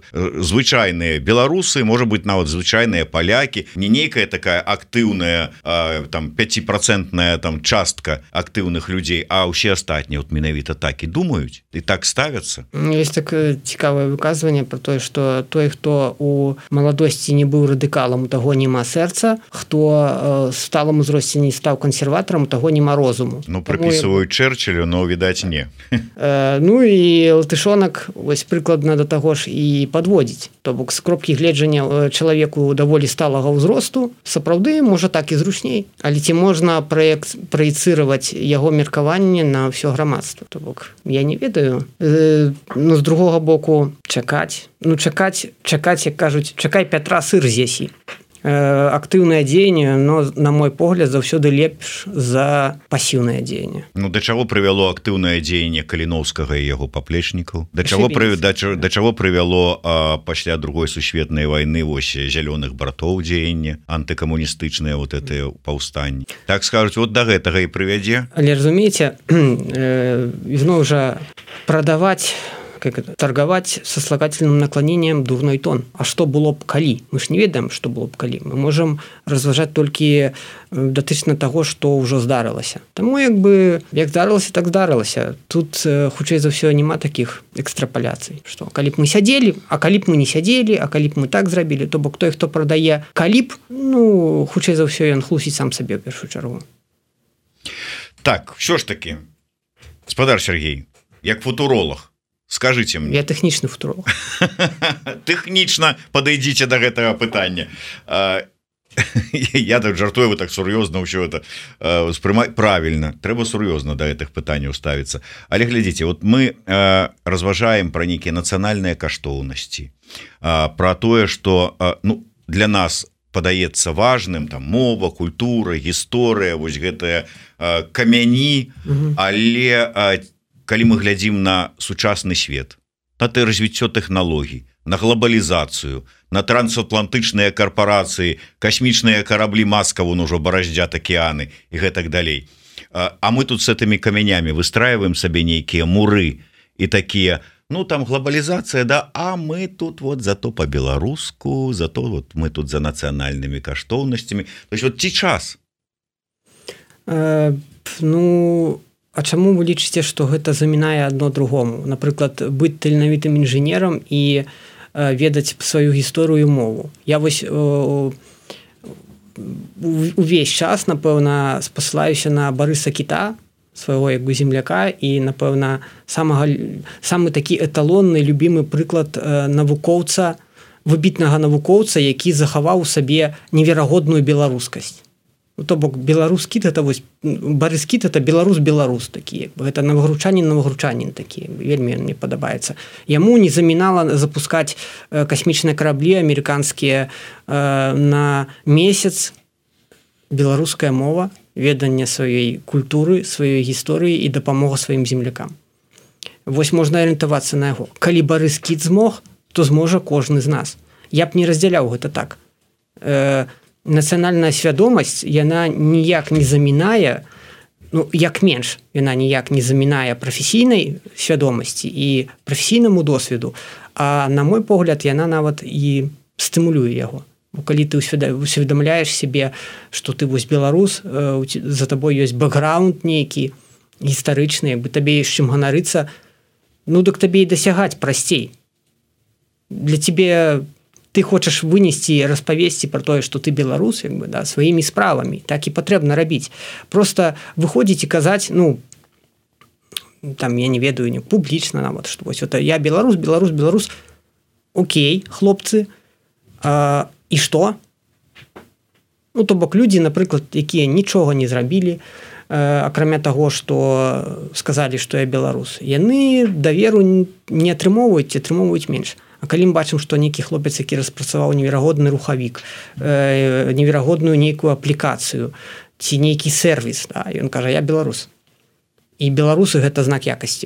звычайныя беларусы, можа быць нават звычайныя палякі, не нейкая такая актыўная э, там пяціпроцентная там частка актыўных людзей, а ўсе астатнія вот менавіта так і думаюць і так ставяцца. Есть такое цікавае выказванне про тое, што той, хто у маладосці не быў радыкалам, у таго няма сэрца, хто в сталым узросце не стаў кансерватарам, у таго няма розуму. Ну прыпісваюць Чэрчылю, но відаць не. Ну і Латышонак вось прыкладна да таго ж і падводзіць. То бок з кропкі гледжання чалавеку даволі сталага ўзросту сапраўды можа так і зручней, але ці можна праецыраваць яго меркаванне на ўсё грамадства. То бок я не ведаю, ну з другога боку чакаць, ну чакаць, чакаць, як кажуць, чакай Пятра сыр з'ясі. Актыўнае дзеянне, но на мой погляд заўсёды лепш за пасіўнае дзеянне. Ну да чаго прывяло актыўнае дзеянне Каліноўскага і яго паплечнікаў? Да чаго пры, да, да чаго прывяло а, пасля другой сусветнай вайны вось зялёных братоў дзеянне антыкамуністычныя вот это паўстанні? Так скажуць, вот да гэтага і прывядзе. Але разумееце, э, ізноў жа прадаваць, как это, торговать сослагательным наклонением дурной тон. А что было б калі? Мы ж не ведаем, что было б калі. Мы можем разважаць толькі датычна таго, што ўжо здарылася. Таму як бы як здарылася, так здарылася. Тут хутчэй за ўсё няма такіх экстрапаляцый, што калі б мы сядзелі, а калі б мы не сядзелі, а калі б мы так зрабілі, то бок той, хто прадае калі б, ну хутчэй за ўсё ён хлусіць сам сабе ў першую чаргу. Так, що ж таки, гаспадар Сергей, як футуролог, скажите мне. Я тэхнічны футуролог. Тэхнічна падыдзіце да гэтага пытання. Я так жартую, вы так сур'ёзна ўсё это успрымаць. Правильно, трэба сур'ёзна да гэтых пытанняў ставіцца. Але глядзіце, вот мы разважаем пра нейкія нацыянальныя каштоўнасці, пра тое, што ну для нас падаецца важным там мова, культура, гісторыя, вось гэтыя камяні, але калі мы глядзім на сучасны свет, на тэ развіццё тэхналогій, на глобалізацыю, на трансатлантычныя карпорацыі, касмічныя караблі Маска вон ужо бараздзят акеаны і гэтак далей. А мы тут с этими камянямі выстраиваем сабе нейкія муры і такія, ну там глобалізацыя, да, а мы тут вот зато по-беларуску, зато вот мы тут за нацыянальнымі каштоўнасцямі. То есть вот ці час? Э, ну, а чаму вы лічыце, што гэта замінае адно другому? Напрыклад, быць таленавітым інжынерам і э, ведаць сваю гісторыю мову. Я вось э, увесь час, напэўна, спасылаюся на Барыса Кіта, свайго як бы земляка, і напэўна самага самы такі эталонны любімы прыклад э, навукоўца, выбітнага навукоўца, які захаваў у сабе неверагодную беларускасць. Ну, то бок беларус Кіт, это вось Барыс Кіт, это беларус беларус такі, як бы гэта навагручанін навагручанін такі, вельмі мне падабаецца. Яму не замінала запускаць э, касмічныя караблі амерыканскія э, на месяц беларуская мова, веданне сваёй культуры, сваёй гісторыі і дапамога сваім землякам. Вось можна арыентавацца на яго. Калі Барыс Кіт змог, то зможа кожны з нас. Я б не раздзяляў гэта так. Э, нацыянальная свядомасць, яна ніяк не замінае, ну, як менш, яна ніяк не замінае прафесійнай свядомасці і прафесійнаму досведу, а на мой погляд, яна нават і стымулюе яго. Калі ты усведамляеш сябе, што ты вось беларус, за табой ёсць бэкграунд нейкі гістарычны, бы табе ёсць чым ганарыцца, ну дык табе і дасягаць прасцей. Для тебе ты хочаш вынесці, распавесці пра тое, што ты беларус, як бы, да, сваімі справамі, так і патрэбна рабіць. Просто выходзіць і казаць, ну, там, я не ведаю, не публічна нават, што вось это я беларус, беларус, беларус, окей, хлопцы, а і што? Ну, то бок людзі, напрыклад, якія нічога не зрабілі, акрамя таго, што сказалі, што я беларус, яны даверу не атрымоўваюць, атрымоўваюць менш. А калі мы бачым, што нейкі хлопец, які распрацаваў неверагодны рухавік, неверагодную нейкую аплікацыю ці нейкі сервіс, да, ён кажа, я беларус. І беларусы гэта знак якасці.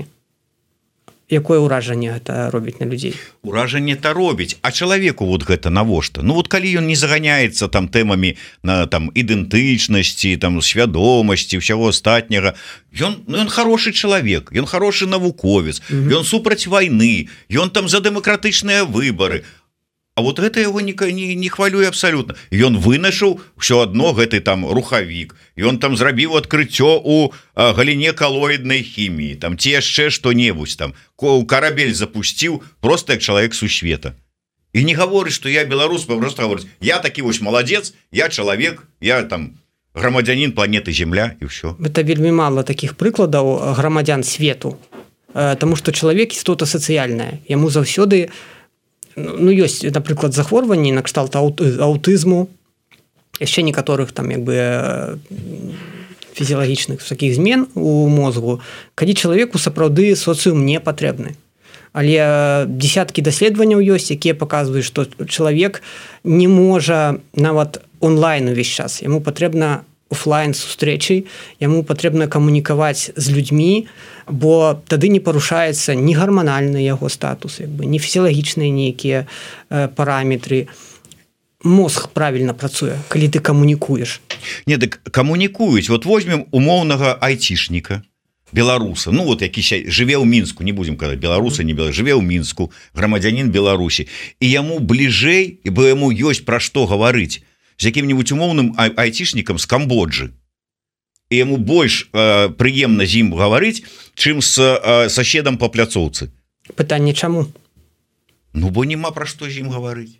Якое ўражанне гэта робіць на людзей? Уражанне то робіць, а чалавеку вот гэта навошта? Ну вот калі ён не заганяецца там тэмамі на там ідэнтычнасці, там свядомасці, ўсяго астатняга, ён ну, ён хорошы чалавек, ён хорошы навуковец, mm-hmm. ён супраць вайны, ён там за дэмакратычныя выбары. А вот гэта яго не, не, не хвалюе абсалютна. Ён вынашыў ўсё адно гэты там рухавік. Ён там зрабіў адкрыццё ў галіне калоіднай хіміі, там ці яшчэ што-небудзь там. Карабель запусціў просто як чалавек сусвета. І не гаворыць, што я беларус, просто гаворыць, я такі вось маладзец, я чалавек, я там грамадзянін планеты Земля і ўсё. Гэта вельмі мала такіх прыкладаў грамадзян свету. Таму што чалавек істота сацыяльная. Яму заўсёды ну, ёсць, напрыклад, захворванні на кшталт аўтызму, яшчэ некаторых там як бы фізіялагічных такіх змен у мозгу, калі чалавеку сапраўды соцыум не патрэбны. Але десяткі даследаванняў ёсць, якія паказваюць, што чалавек не можа нават онлайн увесь час. Яму патрэбна офлайн сустрэчай, яму патрэбна камунікаваць з людзьмі, бо тады не парушаецца ні гарманальны яго статус, як бы, ні фізіялагічныя нейкія э, параметры. Мозг правільна працуе, калі ты камунікуеш. Не, дык камунікуюць. Вот возьмем умоўнага айцішніка, беларуса, ну вот які жыве ў Мінску, не будзем казаць беларуса, не беларуса, жыве ў Мінску, грамадзянін Беларусі, і яму бліжэй, і бо яму ёсць пра што гаварыць з якім-нибудь умоўным айцішнікам з Камбоджы. І яму больш э, прыемна з ім гаварыць, чым з э, соседам па пляцоўцы. Пытанне чаму? Ну, бо няма пра што з ім гаварыць.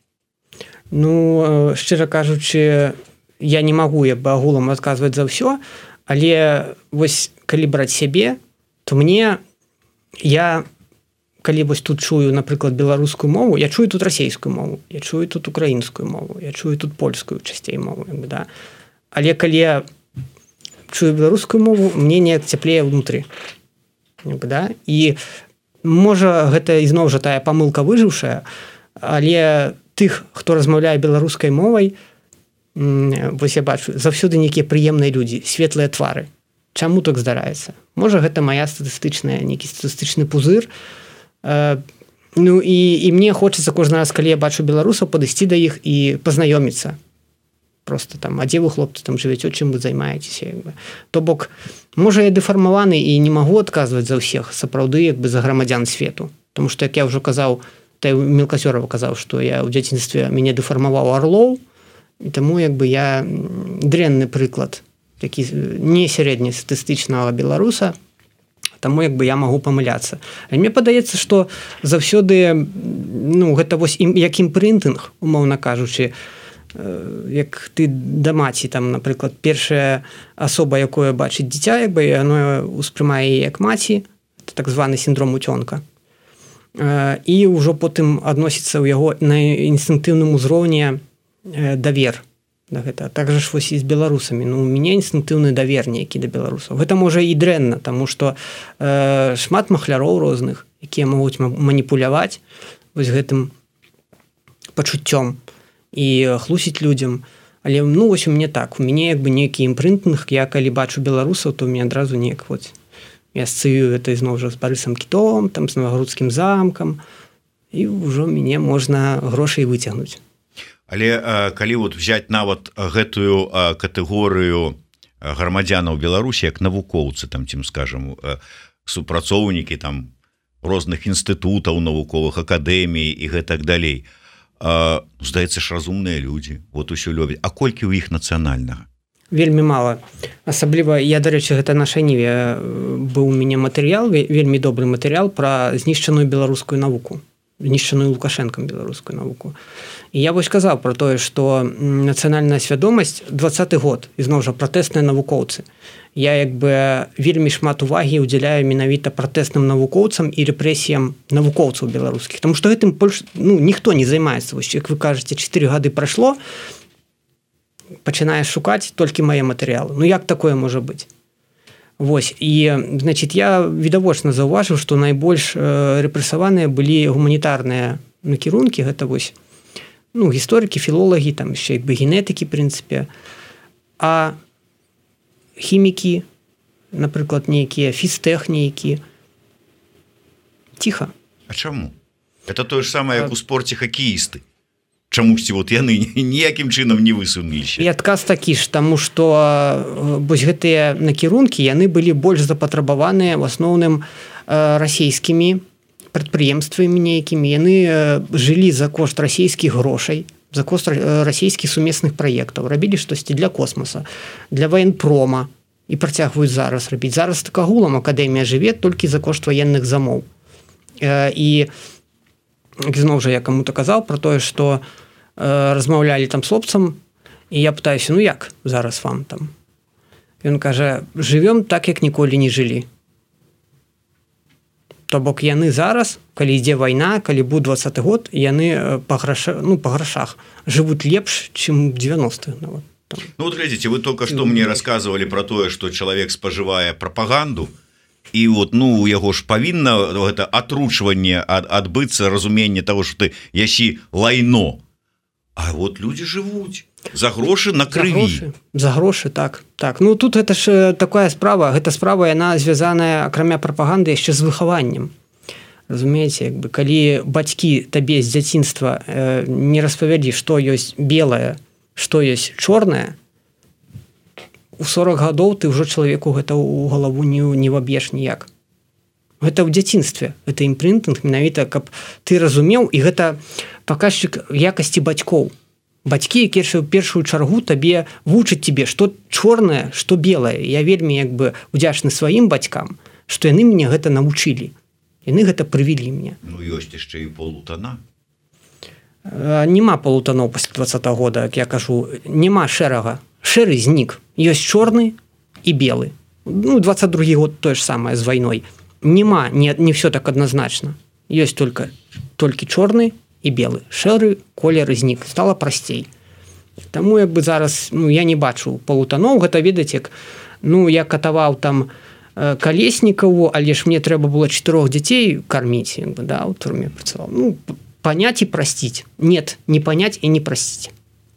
Ну, шчыра кажучы, я не магу як бы агулам адказваць за ўсё, але вось калі браць сябе, то мне я калі вось тут чую, напрыклад, беларускую мову, я чую тут расійскую мову, я чую тут украінскую мову, я чую тут польскую часцей мову, як бы, да. Але калі я чую беларускую мову, мне неяк цяплее внутры. Як бы, да. І можа, гэта ізноў жа тая памылка выжыўшая, але тых, хто размаўляе беларускай мовай, вось я бачу, заўсёды нейкія прыемныя людзі, светлыя твары. Чаму так здараецца? Можа, гэта моя статыстычная, нейкі статыстычны пузыр. Э, ну і, і мне хочацца кожны раз, калі я бачу беларусаў, падысці да іх і пазнаёміцца. Просто там, а дзе вы, хлопцы, там жывяце, чым вы займаецеся? Як бы. То бок, можа, я дэфармаваны і не магу адказваць за ўсіх, сапраўды, як бы за грамадзян свету. Тому што, як я ўжо казаў, та Мелкасёрова казаў, што я ў дзяцінстве мяне дэфармаваў Арлоў, і таму, як бы, я дрэнны прыклад такі не сярэднестатыстычнага беларуса, таму як бы я магу памыляцца. А мне падаецца, што заўсёды, ну, гэта вось як імпрынтынг, умоўна кажучы, як ты да маці, там, напрыклад, першая асоба, якое бачыць дзіця, як бы яно ўспрымае як маці, это так званы сіндром уцёнка. І ўжо потым адносіцца ў яго на інстынктыўным узроўні давер. Да, гэта. Так жа ж вось і з беларусамі. Ну, у мяне інстынктыўны давер нейкі да беларусаў. Гэта можа і дрэнна, таму што э, шмат махляроў розных, якія могуць маніпуляваць вось гэтым пачуццём і хлусіць людзям. Але ну, вось у мяне так, у мяне як бы нейкі імпрынтынг, я калі бачу беларусаў, то у мяне адразу неяк вот я асацыюю гэта ізноў жа з Барысам Кітом, там з Новагрудскім замкам, і ўжо мяне можна грошай выцягнуць. Але а, калі вот взять нават гэтую а, катэгорыю грамадзянаў Беларусі як навукоўцы, там цім скажам, супрацоўнікі там розных інстытутаў, навуковых акадэмій і гэтак далей, а, здаецца ж, разумныя людзі, вот усё любяць. А колькі ў іх нацыянальнага? Вельмі мала. Асабліва, я, дарэчы, гэта наша ніве быў у мяне матэрыял, вельмі добры матэрыял пра знішчаную беларускую навуку, знішчаную Лукашэнкам беларускую навуку. І я вось казаў пра тое, што нацыянальная свядомасць, дваццаты год, ізноў жа пратэсныя навукоўцы. Я як бы вельмі шмат увагі ўдзяляю менавіта пратэсным навукоўцам і рэпрэсіям навукоўцаў беларускіх. Таму што гэтым больш, ну, ніхто не займаецца. Вось, як вы кажаце, чатыры гады прайшло, пачынаеш шукаць толькі мае матэрыялы. Ну, як такое можа быць? Вось, і, значит, я відавочна заўважыў, што найбольш э, рэпрэсаваныя былі гуманітарныя накірункі, гэта вось, ну, гісторыкі, філолагі, там яшчэ як бы генетыкі, прынцыпе, а хімікі, напрыклад, нейкія фізтэхнікі, ціха. А чаму? Это тое ж самае, як у спорце хакеісты. Чамусьці вот яны ніякім чынам не высунуліся. І адказ такі ж, таму што вось гэтыя накірункі, яны былі больш запатрабаваныя в асноўным расійскімі прадпрыемствамі нейкімі. Яны жылі за кошт расійскіх грошай, за кошт расійскіх сумесных праектаў, рабілі штосьці для космоса, для военпрома і працягваюць зараз рабіць. Зараз так агулам акадэмія жыве толькі за кошт ваенных замоў. І зноў жа я каму-то казаў пра тое, што э, размаўлялі там з хлопцам, і я пытаюся, ну як зараз вам там? Ён кажа, жывём так, як ніколі не жылі. То бок яны зараз, калі ідзе вайна, калі быў дваццаты год, яны па грашах, ну, па грашах жывуць лепш, чым у дзевяностых. Ну, вот, ну вот глядзіце, вы только што мне рассказывалі пра тое, што чалавек спажывае прапаганду, і вот, ну, у яго ж павінна гэта атручванне ад, адбыцца, разуменне того, што ты ясі лайно. А вот людзі жывуць за грошы на крыві. За грошы, за грошы, так, так. Ну, тут гэта ж такая справа, гэта справа, яна звязаная, акрамя прапаганды, яшчэ з выхаваннем. Разумееце, як бы, калі бацькі табе з дзяцінства э, не распавялі, што ёсць белае, што ёсць чорнае, у сорок гадоў ты ўжо чалавеку гэта ў галаву не, не ваб'еш ніяк. Гэта ў дзяцінстве, гэта імпрынтынг менавіта, каб ты разумеў, і гэта паказчык якасці бацькоў. Бацькі, якія ў першую чаргу табе вучаць тебе, што чорнае, што белае. Я вельмі як бы удзячны сваім бацькам, што яны мне гэта навучылі. Яны гэта прывілі мне. Ну, ёсць яшчэ і полутана. Нема полутаноў пасля дваццатага года, як я кажу, нема шэрага. Шэры знік. Ёсць чорны і белы. Ну, дваццаты другі год тое ж самае з вайной. Нема, не, не все так адназначна. ёсць только толькі чорны і белы, шэры колер знік, стала прасцей. Таму як бы зараз ну, я не бачу палутаноў, гэта ведаць як ну я катаваў там Калеснікаву, але ж мне трэба было чатырох дзяцей карміць, як бы, да, у турме працаваў. Ну, паняць і прасціць. Нет, не паняць і не прасціць.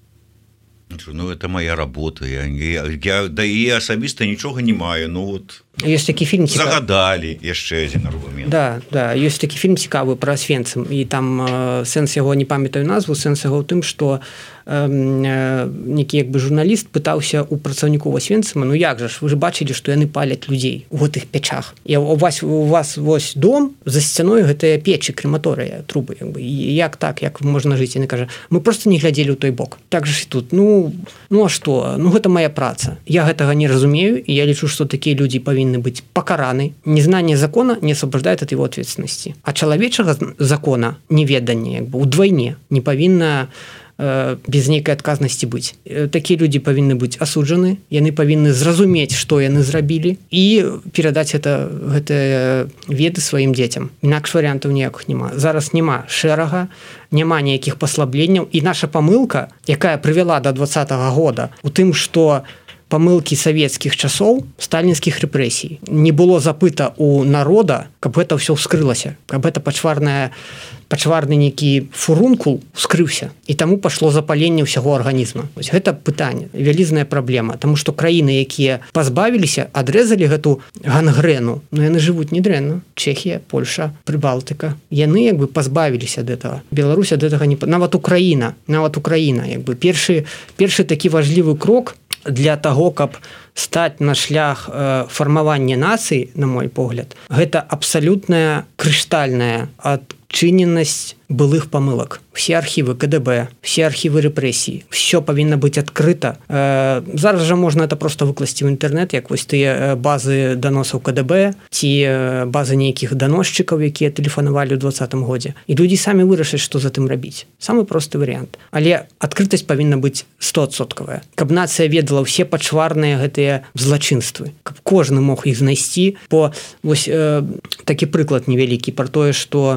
Ну, это моя работа. Я, я, я, да і асабіста нічога не маю. Ну, вот... Ёсць такі фільм цікавы. Загадалі яшчэ адзін аргумент. Да, да, ёсць такі фільм цікавы пра Освенцим, і там э, сэнс яго, не памятаю назву, сэнс яго ў тым, што э, э, некі як бы журналіст пытаўся у працаўнікоў Освенцима, ну як жа ж, вы ж бачылі, што яны паляць людзей у гэтых печах. І у вас, у вас вось дом, за сцяной гэтыя печы, крематорыя, трубы, як бы. І як так, як можна жыць? Яны кажа, мы просто не глядзелі ў той бок. Так жа ж і тут. Ну, ну а што? Ну гэта моя праца. Я гэтага не разумею, і я лічу, што такія людзі павінны быть покараны. Незнание закона не освобождает от его ответственности. А человечего закона неведание как бы удвойне не повинно э, без нейкай адказнасці быць. Такія людзі павінны быць асуджаны, яны павінны зразумець, што яны зрабілі і перадаць это, гэтыя веды сваім дзецям. Інакш варыянтаў ніякіх няма. Зараз няма шэрага, няма ніякіх паслабленняў, і наша памылка, якая прывяла да двадцатага года у тым, што памылкі савецкіх часоў, сталінскіх рэпрэсій. Не было запыта у народа, каб гэта ўсё ўскрылася, каб гэта пачварная, пачварны нейкі фурункул ускрыўся, і таму пашло запаленне ўсяго арганізма. Вось гэта пытанне, вялізная праблема, таму што краіны, якія пазбавіліся, адрэзалі гэту гангрэну, но яны жывуць недрэнна. Чэхія, Польша, Прыбалтыка. Яны як бы пазбавіліся ад гэтага. Беларусь ад гэтага не... Нават Украіна, нават Украіна, як бы першы, першы такі важлівы крок для таго, каб стаць на шлях э, фармавання нацыі, на мой погляд, гэта абсалютная крыштальная адчыненасць былых памылак. Все архівы КДБ, все архівы рэпрэсій, все павінна быць адкрыта. Э, зараз жа можна это просто выкласці ў інтэрнэт, як вось тыя базы даносаў КДБ ці базы нейкіх даносчыкаў, якія тэлефанавалі ў двадцатым годзе. І людзі самі вырашаць, што за тым рабіць. Самы просты варыянт. Але адкрытасць павінна быць стопроцентовая. Каб нацыя ведала ўсе пачварныя гэтыя злачынствы, каб кожны мог іх знайсці. Бо вось э, такі прыклад невялікі пра тое, што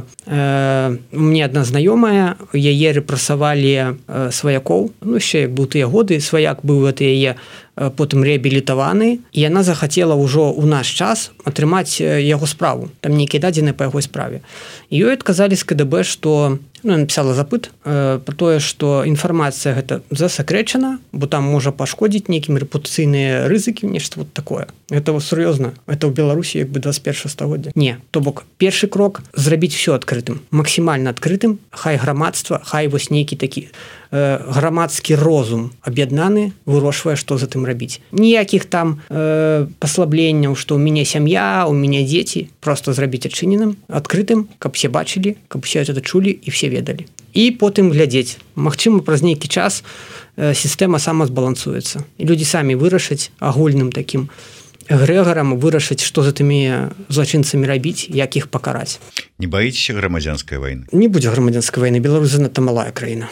э, мне адна знаёмая, яе рэпрэсавалі э, сваякоў, ну яшчэ як быў тыя годы, сваяк быў гэты яе э, потым рэабілітаваны, і яна захацела ўжо ў наш час атрымаць яго справу, там нейкія дадзеныя па яго справе. І ёй адказалі з КДБ, што ну, написала запыт э, про тое, што інфармацыя гэта засакрэчана, бо там можа пашкодзіць нейкім рэпутацыйныя рызыкі, нешта вот такое. Это сур'ёзна. Это ў Беларусі як бы двадцать первого стагоддзя. Не, то бок першы крок зрабіць все адкрытым, максімальна адкрытым, хай грамадства, хай вось нейкі такі э, грамадскі розум аб'яднаны вырашвае, што за тым рабіць. Ніякіх там э, паслабленняў, што ў мяне сям'я, у мяне дзеці, просто зрабіць адчыненым, адкрытым, каб все бачылі, каб все это чулі і все ведалі. І потым глядзець. Магчыма, праз нейкі час э, сістэма сама збалансуецца. І людзі самі вырашаць агульным такім эгрэгорам, вырашаць, што за тымі злачынцамі рабіць, як іх пакараць. Не баіцеся грамадзянскай вайны? Не будзе грамадзянскай вайны. Беларусь занадта малая краіна.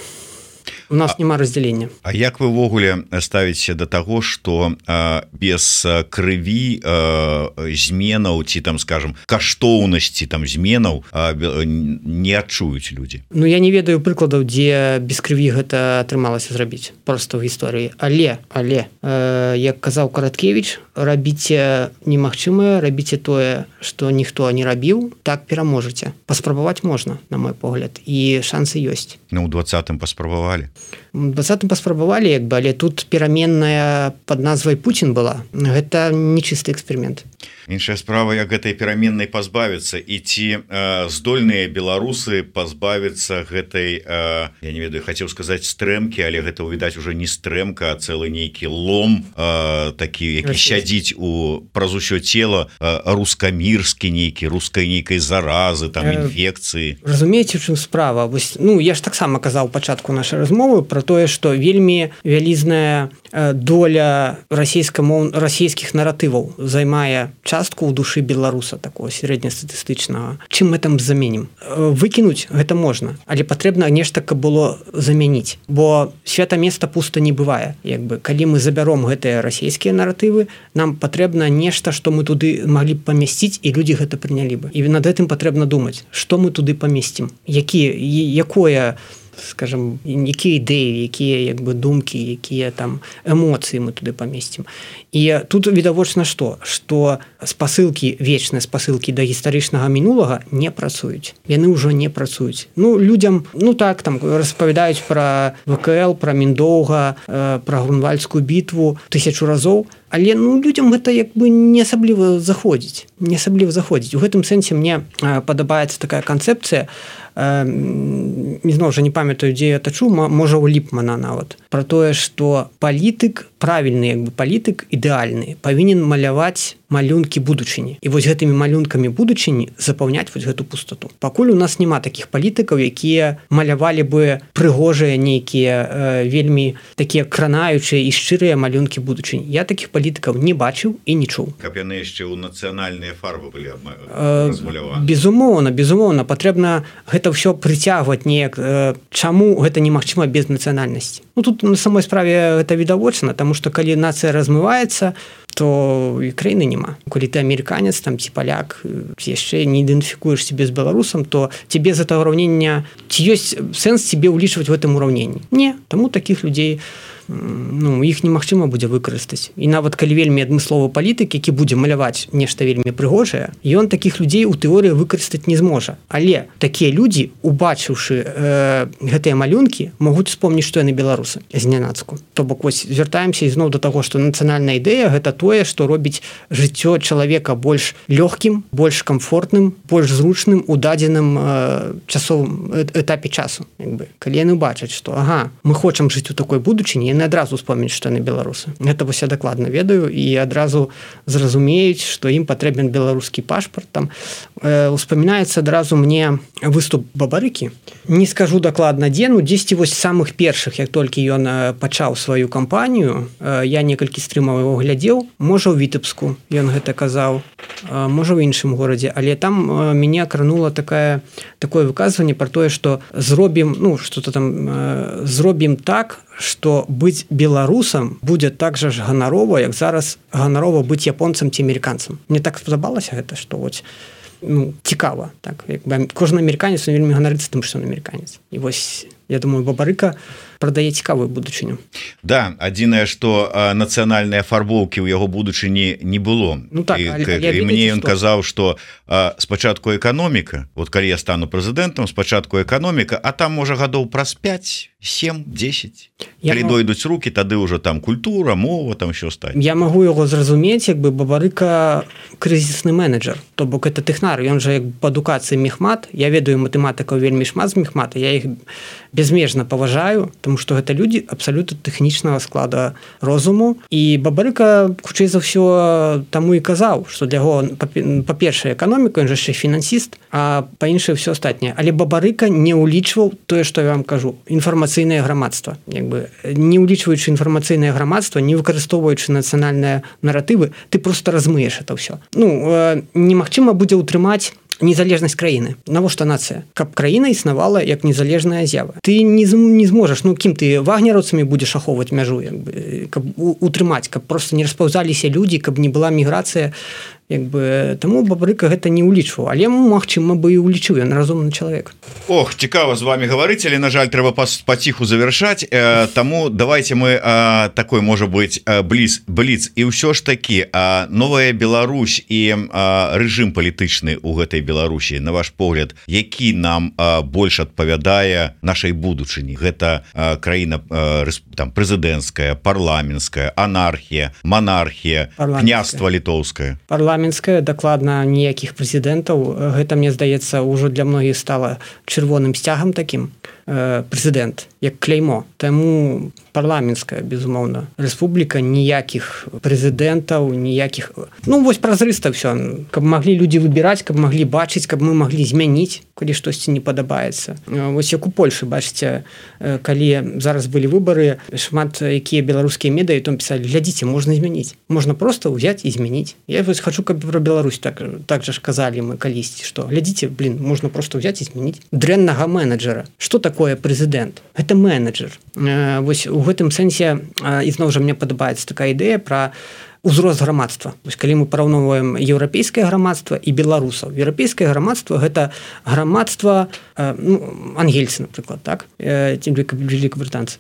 У нас няма раздзялення. А як вы ўвогуле ставіце да таго, што а, без крыві а, зменаў ці там скажем каштоўнасці там зменаў а, не адчуюць людзі? Ну я не ведаю прыкладаў, дзе без крыві гэта атрымалася зрабіць просто ў гісторыі. Але але э, як казаў Караткевіч, рабіце немагчымае, рабіце тое, што ніхто не рабіў, так пераможаце. Паспрабаваць можна, на мой погляд, і шансы ёсць. Ну, у двадцатым паспрабавалі. У двадцатым паспрабавалі, як бы, але тут пераменная пад назвай Пуцін была. Гэта не чысты эксперымент. Іншая справа, як гэтай пераменнай пазбавіцца, і ці э, здольныя беларусы пазбавіцца гэтай, э, я не ведаю, хацеў сказаць стрэмкі, але гэта, відаць, уже не стрэмка, а цэлы нейкі лом, э, такі, які сядзіць у праз усё цела, э, рускамірскі нейкі, рускай нейкай заразы, там, інфекцыі. Э, разумееце, чым справа? Вось, ну, я ж таксама казаў у пачатку нашай размовы пра тое, што вельмі вялізная доля расійскамоў, расійскіх наратываў займае частку ў душы беларуса такого сярэднестатыстычнага. Чым мы там заменім? Выкінуць гэта можна, але патрэбна нешта, каб было замяніць, бо свята места пуста не бывае. Як бы калі мы забяром гэтыя расійскія наратывы, нам патрэбна нешта, што мы туды маглі б памясціць, і людзі гэта прынялі бы. І над гэтым патрэбна думаць, што мы туды памесцім, якія якое, скажем, якія ідэі, якія як бы думкі, якія там эмоцыі мы туды памесцім. І тут відавочна што, што спасылкі, вечныя спасылкі да гістарычнага мінулага не працуюць. Яны ўжо не працуюць. Ну, людзям, ну так, там распавядаюць пра вэ ка эл, пра Міндоўга, пра Грунвальдскую бітву тысячу разоў, але ну, людзям гэта як бы не асабліва заходзіць. Не асабліва заходзіць. У гэтым сэнсе мне падабаецца такая канцэпцыя, зноў жа не памятаю, дзе я тачу, можа у Ліпмана нават, пра тое, што палітык, правільны як бы палітык, ідэальны, павінен маляваць малюнкі будучыні. І вось гэтымі малюнкамі будучыні запаўняць вось гэту пустоту. Пакуль у нас няма такіх палітыкаў, якія малявалі бы прыгожыя нейкія э, вельмі такія кранаючыя і шчырыя малюнкі будучыні. Я такіх палітыкаў не бачыў і не чуў. Каб яны яшчэ ў нацыянальныя фарбы былі размаляваны. Э, безумоўна, безумоўна, патрэбна гэта ўсё прыцягваць неяк. Э, чаму гэта немагчыма без нацыянальнасці? Ну тут на самой справе гэта відавочна, таму што калі нацыя размываецца, то і краіны няма. Калі ты амерыканец там, ці паляк, ці яшчэ не ідэнтыфікуеш себе з беларусам, то тебе з гэтага ўраўнення, ці ёсць сэнс себе ўлічваць в гэтым ўраўненні? Не, таму такіх людзей ну, іх немагчыма будзе выкарыстаць. І нават калі вельмі адмысловы палітык, які будзе маляваць нешта вельмі прыгожае, ён такіх людзей у тэорыі выкарыстаць не зможа. Але такія людзі, убачыўшы э, гэтыя малюнкі, могуць успомніць, што яны беларусы знянацку. То бок вось звяртаемся ізноў да таго, што нацыянальная ідэя гэта тое, што робіць жыццё чалавека больш лёгкім, больш камфортным, больш зручным у дадзеным э, часовым этапе часу. Як бы. Калі яны бачаць, што ага, мы хочам жыць у такой будучыні, яны адразу успомняць, што яны беларусы. Гэта вось я дакладна ведаю і адразу зразумеюць, што ім патрэбен беларускі пашпарт. Там э, успамінаецца адразу мне выступ Бабарыкі. Не скажу дакладна дзе, ну дзесьці вось самых першых, як толькі ён пачаў сваю кампанію, э, я некалькі стрымаў яго глядзеў, можа ў Вітебску ён гэта казаў, э, можа ў іншым горадзе, але там э, мяне кранула такая, такое выказванне пра тое, што зробім, ну што-то там э, зробім так, што быць беларусам будзе так жа ж ганарова, як зараз ганарова быць японцам ці амерыканцам. Мне так спадабалася гэта, што вось, ну, цікава. Так, як бы, кожны амерыканец вельмі ганарыцца тым, што ён амерыканец. І вось, я думаю, Бабарыка прадае цікавую будучыню. Да, адзінае, што нацыянальныя фарбоўкі ў яго будучыні не было. Ну, так, і, але, і, і мне ён казаў, што а, спачатку эканоміка, вот калі я стану прэзідэнтам, спачатку эканоміка, а там можа гадоў праз пяць, сем, дзесяць. Калі мог... дойдуць рукі, тады ўжо там культура, мова, там що стаць. Я магу яго зразумець, як бы Бабарыка крызісны менеджер, то бок это тэхнар, ён жа як па адукацыі мехмат, я ведаю матэматыкаў вельмі шмат з мехмата, я іх безмежна паважаю, тому што гэта людзі абсалютна тэхнічнага склада розуму, і Бабарыка хутчэй за ўсё таму і казаў, што для яго па-першае эканоміка, ён жа яшчэ фінансіст, а па-іншае ўсё астатняе. Але Бабарыка не ўлічваў тое, што я вам кажу, інфармацыйнае грамадства. Як бы не ўлічваючы інфармацыйнае грамадства, не выкарыстоўваючы нацыянальныя наратывы, ты просто размыеш это ўсё. Ну, э, немагчыма будзе ўтрымаць незалежнасць краіны. Навошта нацыя? Каб краіна існавала як незалежная з'ява. Ты не, не зможаш, ну кім ты вагнераўцамі будзеш ахоўваць мяжу, як бы, каб утрымаць, каб просто не распаўзаліся людзі, каб не была міграцыя, як бы, таму Бабарыка гэта не ўлічваў, але магчыма бы і ўлічыў, ён разумны чалавек. Ох, цікава з вами гаварыць, але на жаль трэба паціху завяршаць, э, таму давайте мы э, такой можа быць э, бліц бліц і ўсё ж такі э, новая Беларусь і э, рэжым палітычны ў гэтай Беларусі, на ваш погляд, які нам э, больш адпавядае нашай будучыні? Гэта э, краіна э, там прэзідэнцкая, парламенцкая, анархія, манархія, княства літоўскае. Парламент дакладна ніякіх прэзідэнтаў. Гэта, мне здаецца, ўжо для многіх стала чырвоным сцягам такім. э, прэзідэнт як кляймо. Таму парламенцкая, безумоўна, рэспубліка, ніякіх прэзідэнтаў, ніякіх... Ну, вось празрыста ўсё. Каб маглі людзі выбіраць, каб маглі бачыць, каб мы маглі змяніць, калі штосьці не падабаецца. Вось як у Польшы, бачыце, калі зараз былі выбары, шмат якія беларускія медыа там пісалі, глядзіце, можна змяніць. Можна проста ўзяць і змяніць. Я вось хочу, каб пра Беларусь так, так жа ж казалі мы калісьці, што глядзіце, блин, можна проста ўзяць і змяніць. Дрэннага менеджера. Што такое прэзідэнт? Гэта менеджер. Вось у гэтым сэнсе ізноў жа мне падабаецца такая ідэя пра узрост грамадства. Вось калі мы параўноўваем еўрапейскае грамадства і беларусаў. Еўрапейскае грамадства гэта грамадства, ну, ангельцы, напрыклад, так, ці великабрытанцы.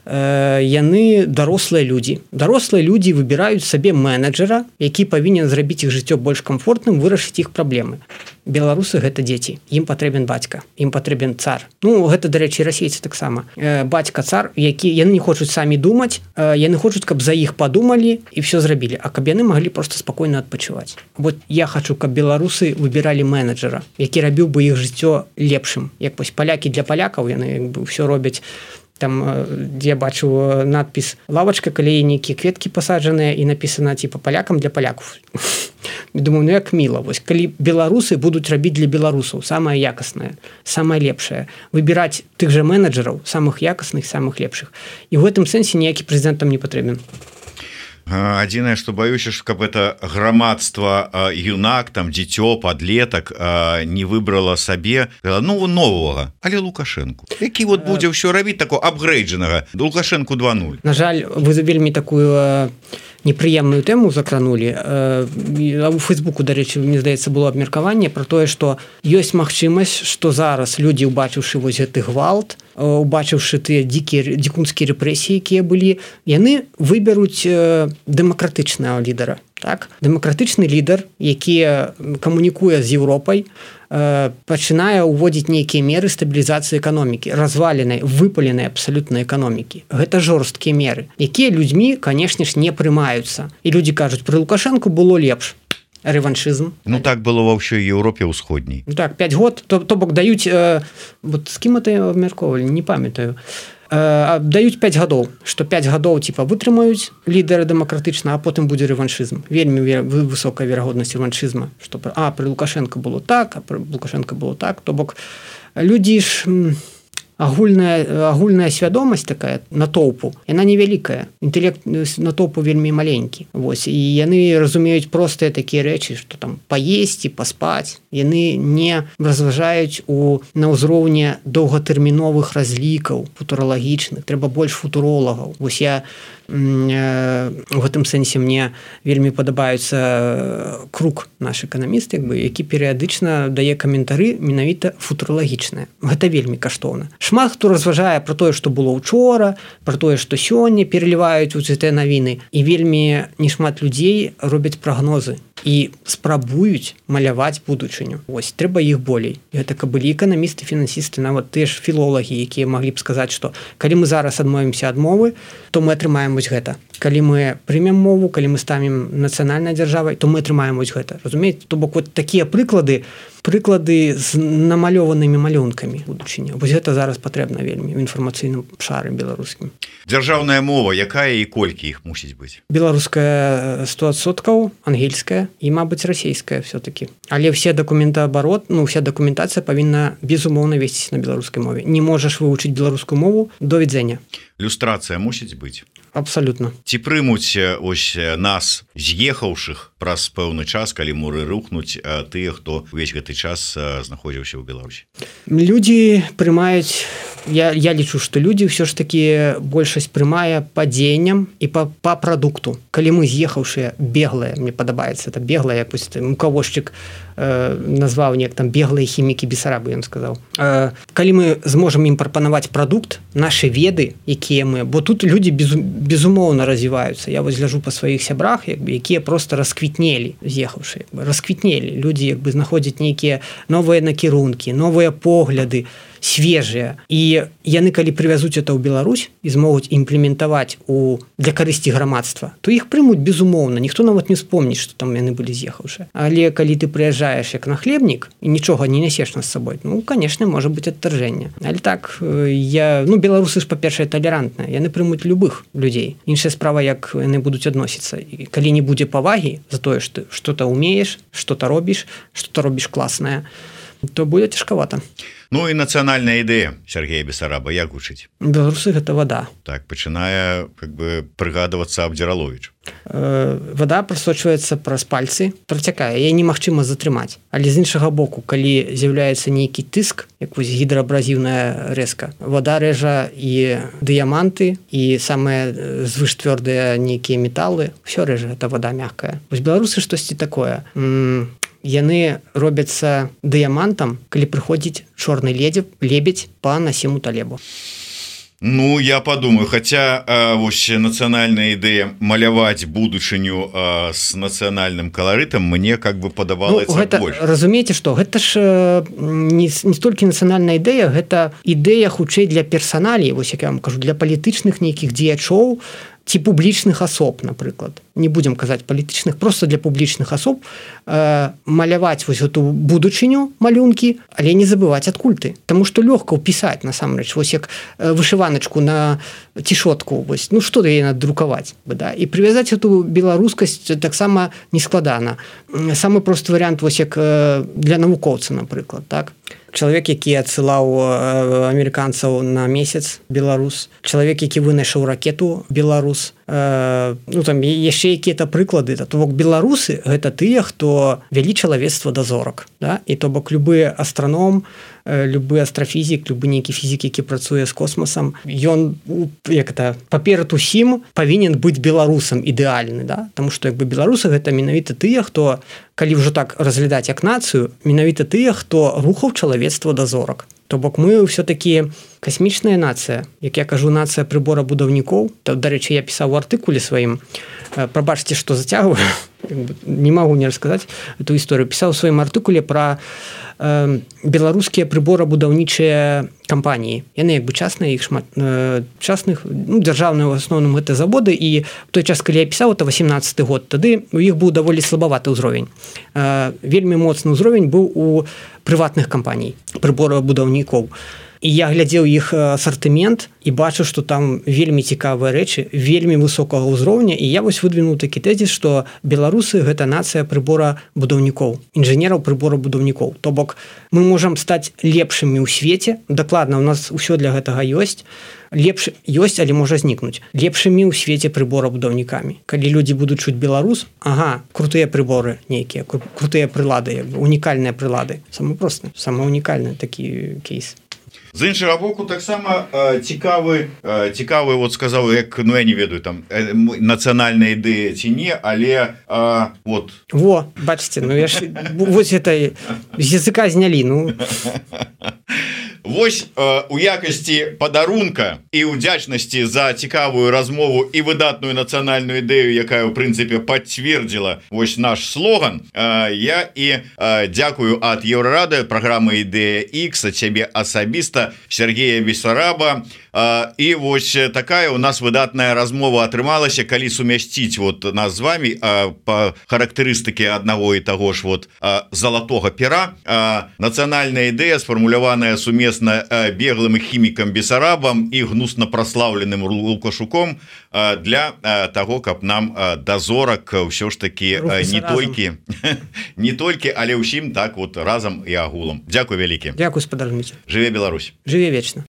Яны дарослыя людзі. Дарослыя людзі выбіраюць сабе менеджера, які павінен зрабіць іх жыццё больш камфортным, вырашыць іх праблемы. Беларусы гэта дзеці. Ім патрэбен бацька, ім патрэбен цар. Ну, гэта, дарэчы, расейцы таксама. Бацька, цар, які яны не хочуць самі думаць, яны хочуць, каб за іх падумалі і все зрабілі. А каб яны маглі проста спакойна адпачываць. Вот я хочу, каб беларусы выбіралі менеджера, які рабіў бы іх жыццё лепшым. Як вось палякі для палякаў, яны як бы ўсё робяць. Там, я бачу надпіс «Лавачка, калі нейкія кветкі пасаджаныя» і напісана типа «Палякам для палякаў». Думаю, ну як міла. Вось калі беларусы будуць рабіць для беларусаў самае якаснае, самае лепшае, выбіраць тых жа менеджераў, самых якасных, самых лепшых. І ў гэтым сэнсе ніякі прэзідэнт там не патрэбен. Адзінае, што баюся, што каб это грамадства юнак, там дзіцё, падлетак не выбрала сабе ну новага, але Лукашэнку, які вот будзе ўсё рабіць такого апгрейджанага Лукашэнку два нуль. На жаль, вы вельмі такую непрыемную тэму закранулі. У Фейсбуку, дарэчы, мне здаецца, было абмеркаванне пра тое, што ёсць магчымасць, што зараз людзі, убачыўшы вось гэты гвалт, убачыўшы тыя дзікія дзікунскія рэпрэсіі, якія былі, яны выберуць дэмакратычнага лідара. Так? Дэмакратычны лідар, які камунікуе з Еўропай, пачынае ўводзіць нейкія меры стабілізацыі эканомікі, разваленай, выпаленай абсалютна эканомікі. Гэта жорсткія меры, якія людзьмі, канешне ж, не прымаюцца. І людзі кажуць, пры Лукашэнку было лепш. Рэваншызм. Ну так было ва ўсёй Еўропе ўсходняй. Так, пяць год, то, то бок даюць, э, вот з кім это абмяркоўвалі, не памятаю, э, даюць пяць гадоў, што пяць гадоў типа вытрымаюць лідары дэмакратычна, а потым будзе рэваншызм. Вельмі высокая верагоднасць рэваншызма, што а пры Лукашэнка было так, а пры Лукашэнка было так, то бок людзі ж агульная агульная свядомасць такая натоўпу, яна невялікая, інтэлект натоўпу вельмі маленькі. Вось, і яны разумеюць простыя такія рэчы, што там паесці, паспаць. Яны не разважаюць у на ўзроўні доўгатэрміновых разлікаў футуралагічных, трэба больш футуролагаў. Вось я у гэтым сэнсе мне вельмі падабаюцца круг наш эканаміст, як бы, які перыядычна дае каментары менавіта футуралагічныя. Гэта вельмі каштоўна. Шмат хто разважае пра тое, што было ўчора, пра тое, што сёння пераліваюць у гэтыя навіны, і вельмі нешмат людзей робяць прагнозы і спрабуюць маляваць будучыню. Вось, трэба іх болей. Гэта каб былі эканамісты, фінансісты, нават тыя ж філолагі, якія маглі б сказаць, што калі мы зараз адмовімся ад мовы, то мы атрымаем вось гэта. Калі мы прымем мову, калі мы станем нацыянальнай дзяржавай, то мы атрымаем вось гэта. Разумееце? То бок вот такія прыклады, прыклады з намалёванымі малюнкамі будучыні. Вось гэта зараз патрэбна вельмі ў інфармацыйным шары беларускім. Дзяржаўная мова, якая і колькі іх мусіць быць? Беларуская сто адсоткаў, ангельская і, мабыць, расейская все-таки. Але все дакументаабарот, ну, вся дакументацыя павінна безумоўна весціся на беларускай мове. Не можаш вывучыць беларускую мову до відзення. Люстрацыя мусіць быць? Абсалютна. Ці прымуць ось нас, з'ехаўшых праз пэўны час, калі муры рухнуць, тыя, хто ўвесь гэты час знаходзіўся ў Беларусі? Людзі прымаюць, я, я лічу, што людзі ўсё ж такі большасць прымае па дзеянням і па, па прадукту. Калі мы з'ехаўшыя беглыя, мне падабаецца, это беглая, як мукавозчык э, назваў неяк там беглыя хімікі Бесарабы, ён сказаў. Э, калі мы зможам ім прапанаваць прадукт, нашы веды, якія мы, бо тут людзі безу, безумоўна развіваюцца. Я вось гляжу па сваіх сябрах, як бы, якія проста расквітнелі, з'ехаўшы, расквітнелі. Людзі як бы знаходзяць нейкія новыя накірункі, новыя погляды. свежыя і яны калі прывязуць это ў Беларусь і змогуць імплементаваць у для карысці грамадства, то іх прымуць безумоўна, ніхто нават не вспомніць, што там яны былі з'ехаўшы. Але калі ты прыязджаеш як нахлебнік і нічога не нясеш на з сабой, ну конечно можа быць адтаржэнне. Але так я ну беларусы ж па-першае талерантныя, яны прымуць любых людзей. Іншая справа, як яны будуць адносіцца. І калі не будзе павагі за тое, што што-то умееш, што-то робіш, што-то робіш класнае, то будзе цяжкавата. Ну і нацыянальная ідэя Сергея Бесараба як гучыць? Беларусы гэта вада. Так, пачынае как бы прыгадвацца Абдзіраловіч. Э, вада прасочваецца праз пальцы, працякае, яе немагчыма затрымаць. Але з іншага боку, калі з'яўляецца нейкі тыск, як вось гідраабразіўная рэзка, вада рэжа і дыяманты, і самыя звышцвёрдыя нейкія металы, ўсё рэжа, гэта вада мяккая. Вось беларусы штосьці такое. М- яны робяцца дыямантам, калі прыходзіць чорны ледзь лебедь па Насіму Талебу. Ну я подумаю, хотя а, вось нацыянальная ідэя маляваць будучыню а, с нацыянальным каларытам мне как бы падавалася ну, больш. Разумееце, што гэта ж не, не столькі нацыянальная ідэя, гэта ідэя хутчэй для персаналій, вось як я вам кажу, для палітычных нейкіх дзеячоў ці публічных асоб, напрыклад. Не будзем казаць палітычных, просто для публічных асоб э, маляваць вось эту будучыню малюнкі, але не забываць адкуль ты. Таму што лёгка ўпісаць насамрэч, вось як вышываначку на цішотку, вось, ну што яе надрукаваць, да? І прывязаць эту беларускасць таксама нескладана. Самы просты варыянт вось як для навукоўца, напрыклад, так? Чалавек, які адсылаў амерыканцаў на месяц, беларус, чалавек, які вынайшаў ракету, беларус, э, ну там яшчэ якія-то прыклады, то бок беларусы гэта тыя, хто вялі чалавецтва да зорак, да? І то бок любы астраном, любы астрафізік, любы нейкі фізік, які працуе з космасам, ён як это паперад усім павінен быць беларусам ідэальны, да? Таму што як бы беларусы гэта менавіта тыя, хто калі ўжо так разглядаць як нацыю, менавіта тыя, хто рухаў чалавецтва да зорак. То бок мы ўсё-такі касмічная нацыя, як я кажу, нацыя прыборабудаўнікоў. То, дарэчы, я пісаў у артыкуле сваім, прабачце, што зацягваю, не магу не расказаць эту гісторыю, пісаў у сваім артыкуле пра э, беларускія прыборабудаўнічыя кампаніі. Яны як бы частныя, іх шмат э, частных, ну, дзяржаўныя ў асноўным гэта заводы, і в той час, калі я пісаў, это восемнадцаты год, тады у іх быў даволі слабаваты ўзровень. Э, вельмі моцны ўзровень быў у прыватных кампаній, прыборабудаўнікоў. І я глядзеў іх асартымент і бачу, што там вельмі цікавыя рэчы, вельмі высокага ўзроўня, і я вось выдвінуў такі тэзіс, што беларусы гэта нацыя прыборабудаўнікоў, інжынераў прыборабудаўнікоў. То бок мы можам стаць лепшымі ў свеце, дакладна, у нас ўсё для гэтага ёсць, лепш ёсць, але можа знікнуць, лепшымі ў свеце прыборабудаўнікамі. Калі людзі будуць чуць беларус, ага, крутыя прыборы нейкія, крутыя прылады, унікальныя прылады. Самы просты, самы унікальны такі кейс. З іншага боку таксама э, цікавы э, цікавы вот сказаў, як ну я не ведаю там э, нацыянальная ідэя ці не, але э, вот во бачыце, ну я ж вось это з языка знялі, ну Вось э, у якасці падарунка і ўдзячнасці за цікавую размову і выдатную нацыянальную ідэю, якая ў прынцыпе пацвердзіла вось наш слоган, э, я і э, дзякую ад Еўрарады праграмы Ідэя Х, ад цябе асабіста Сергея Бесараба. Uh, і вось такая у нас выдатная размова атрымалася, калі сумясціць вот нас з вами uh, по характарыстыкі аднаго і таго ж вот uh, залатога пера. uh, Нацыянальная ідэя сфармуляваная сумесна uh, беглым хімікам Бесарабам і гнусна праслаўленым Лукашуком uh, для uh, таго, каб нам uh, да зорак ўсё ж такі uh, не толькі не толькі, але ўсім так вот разам і агулам. Дзякуй вялікі. Дзякуй, спадарніце. Жыве Беларусь. Жыве вечна.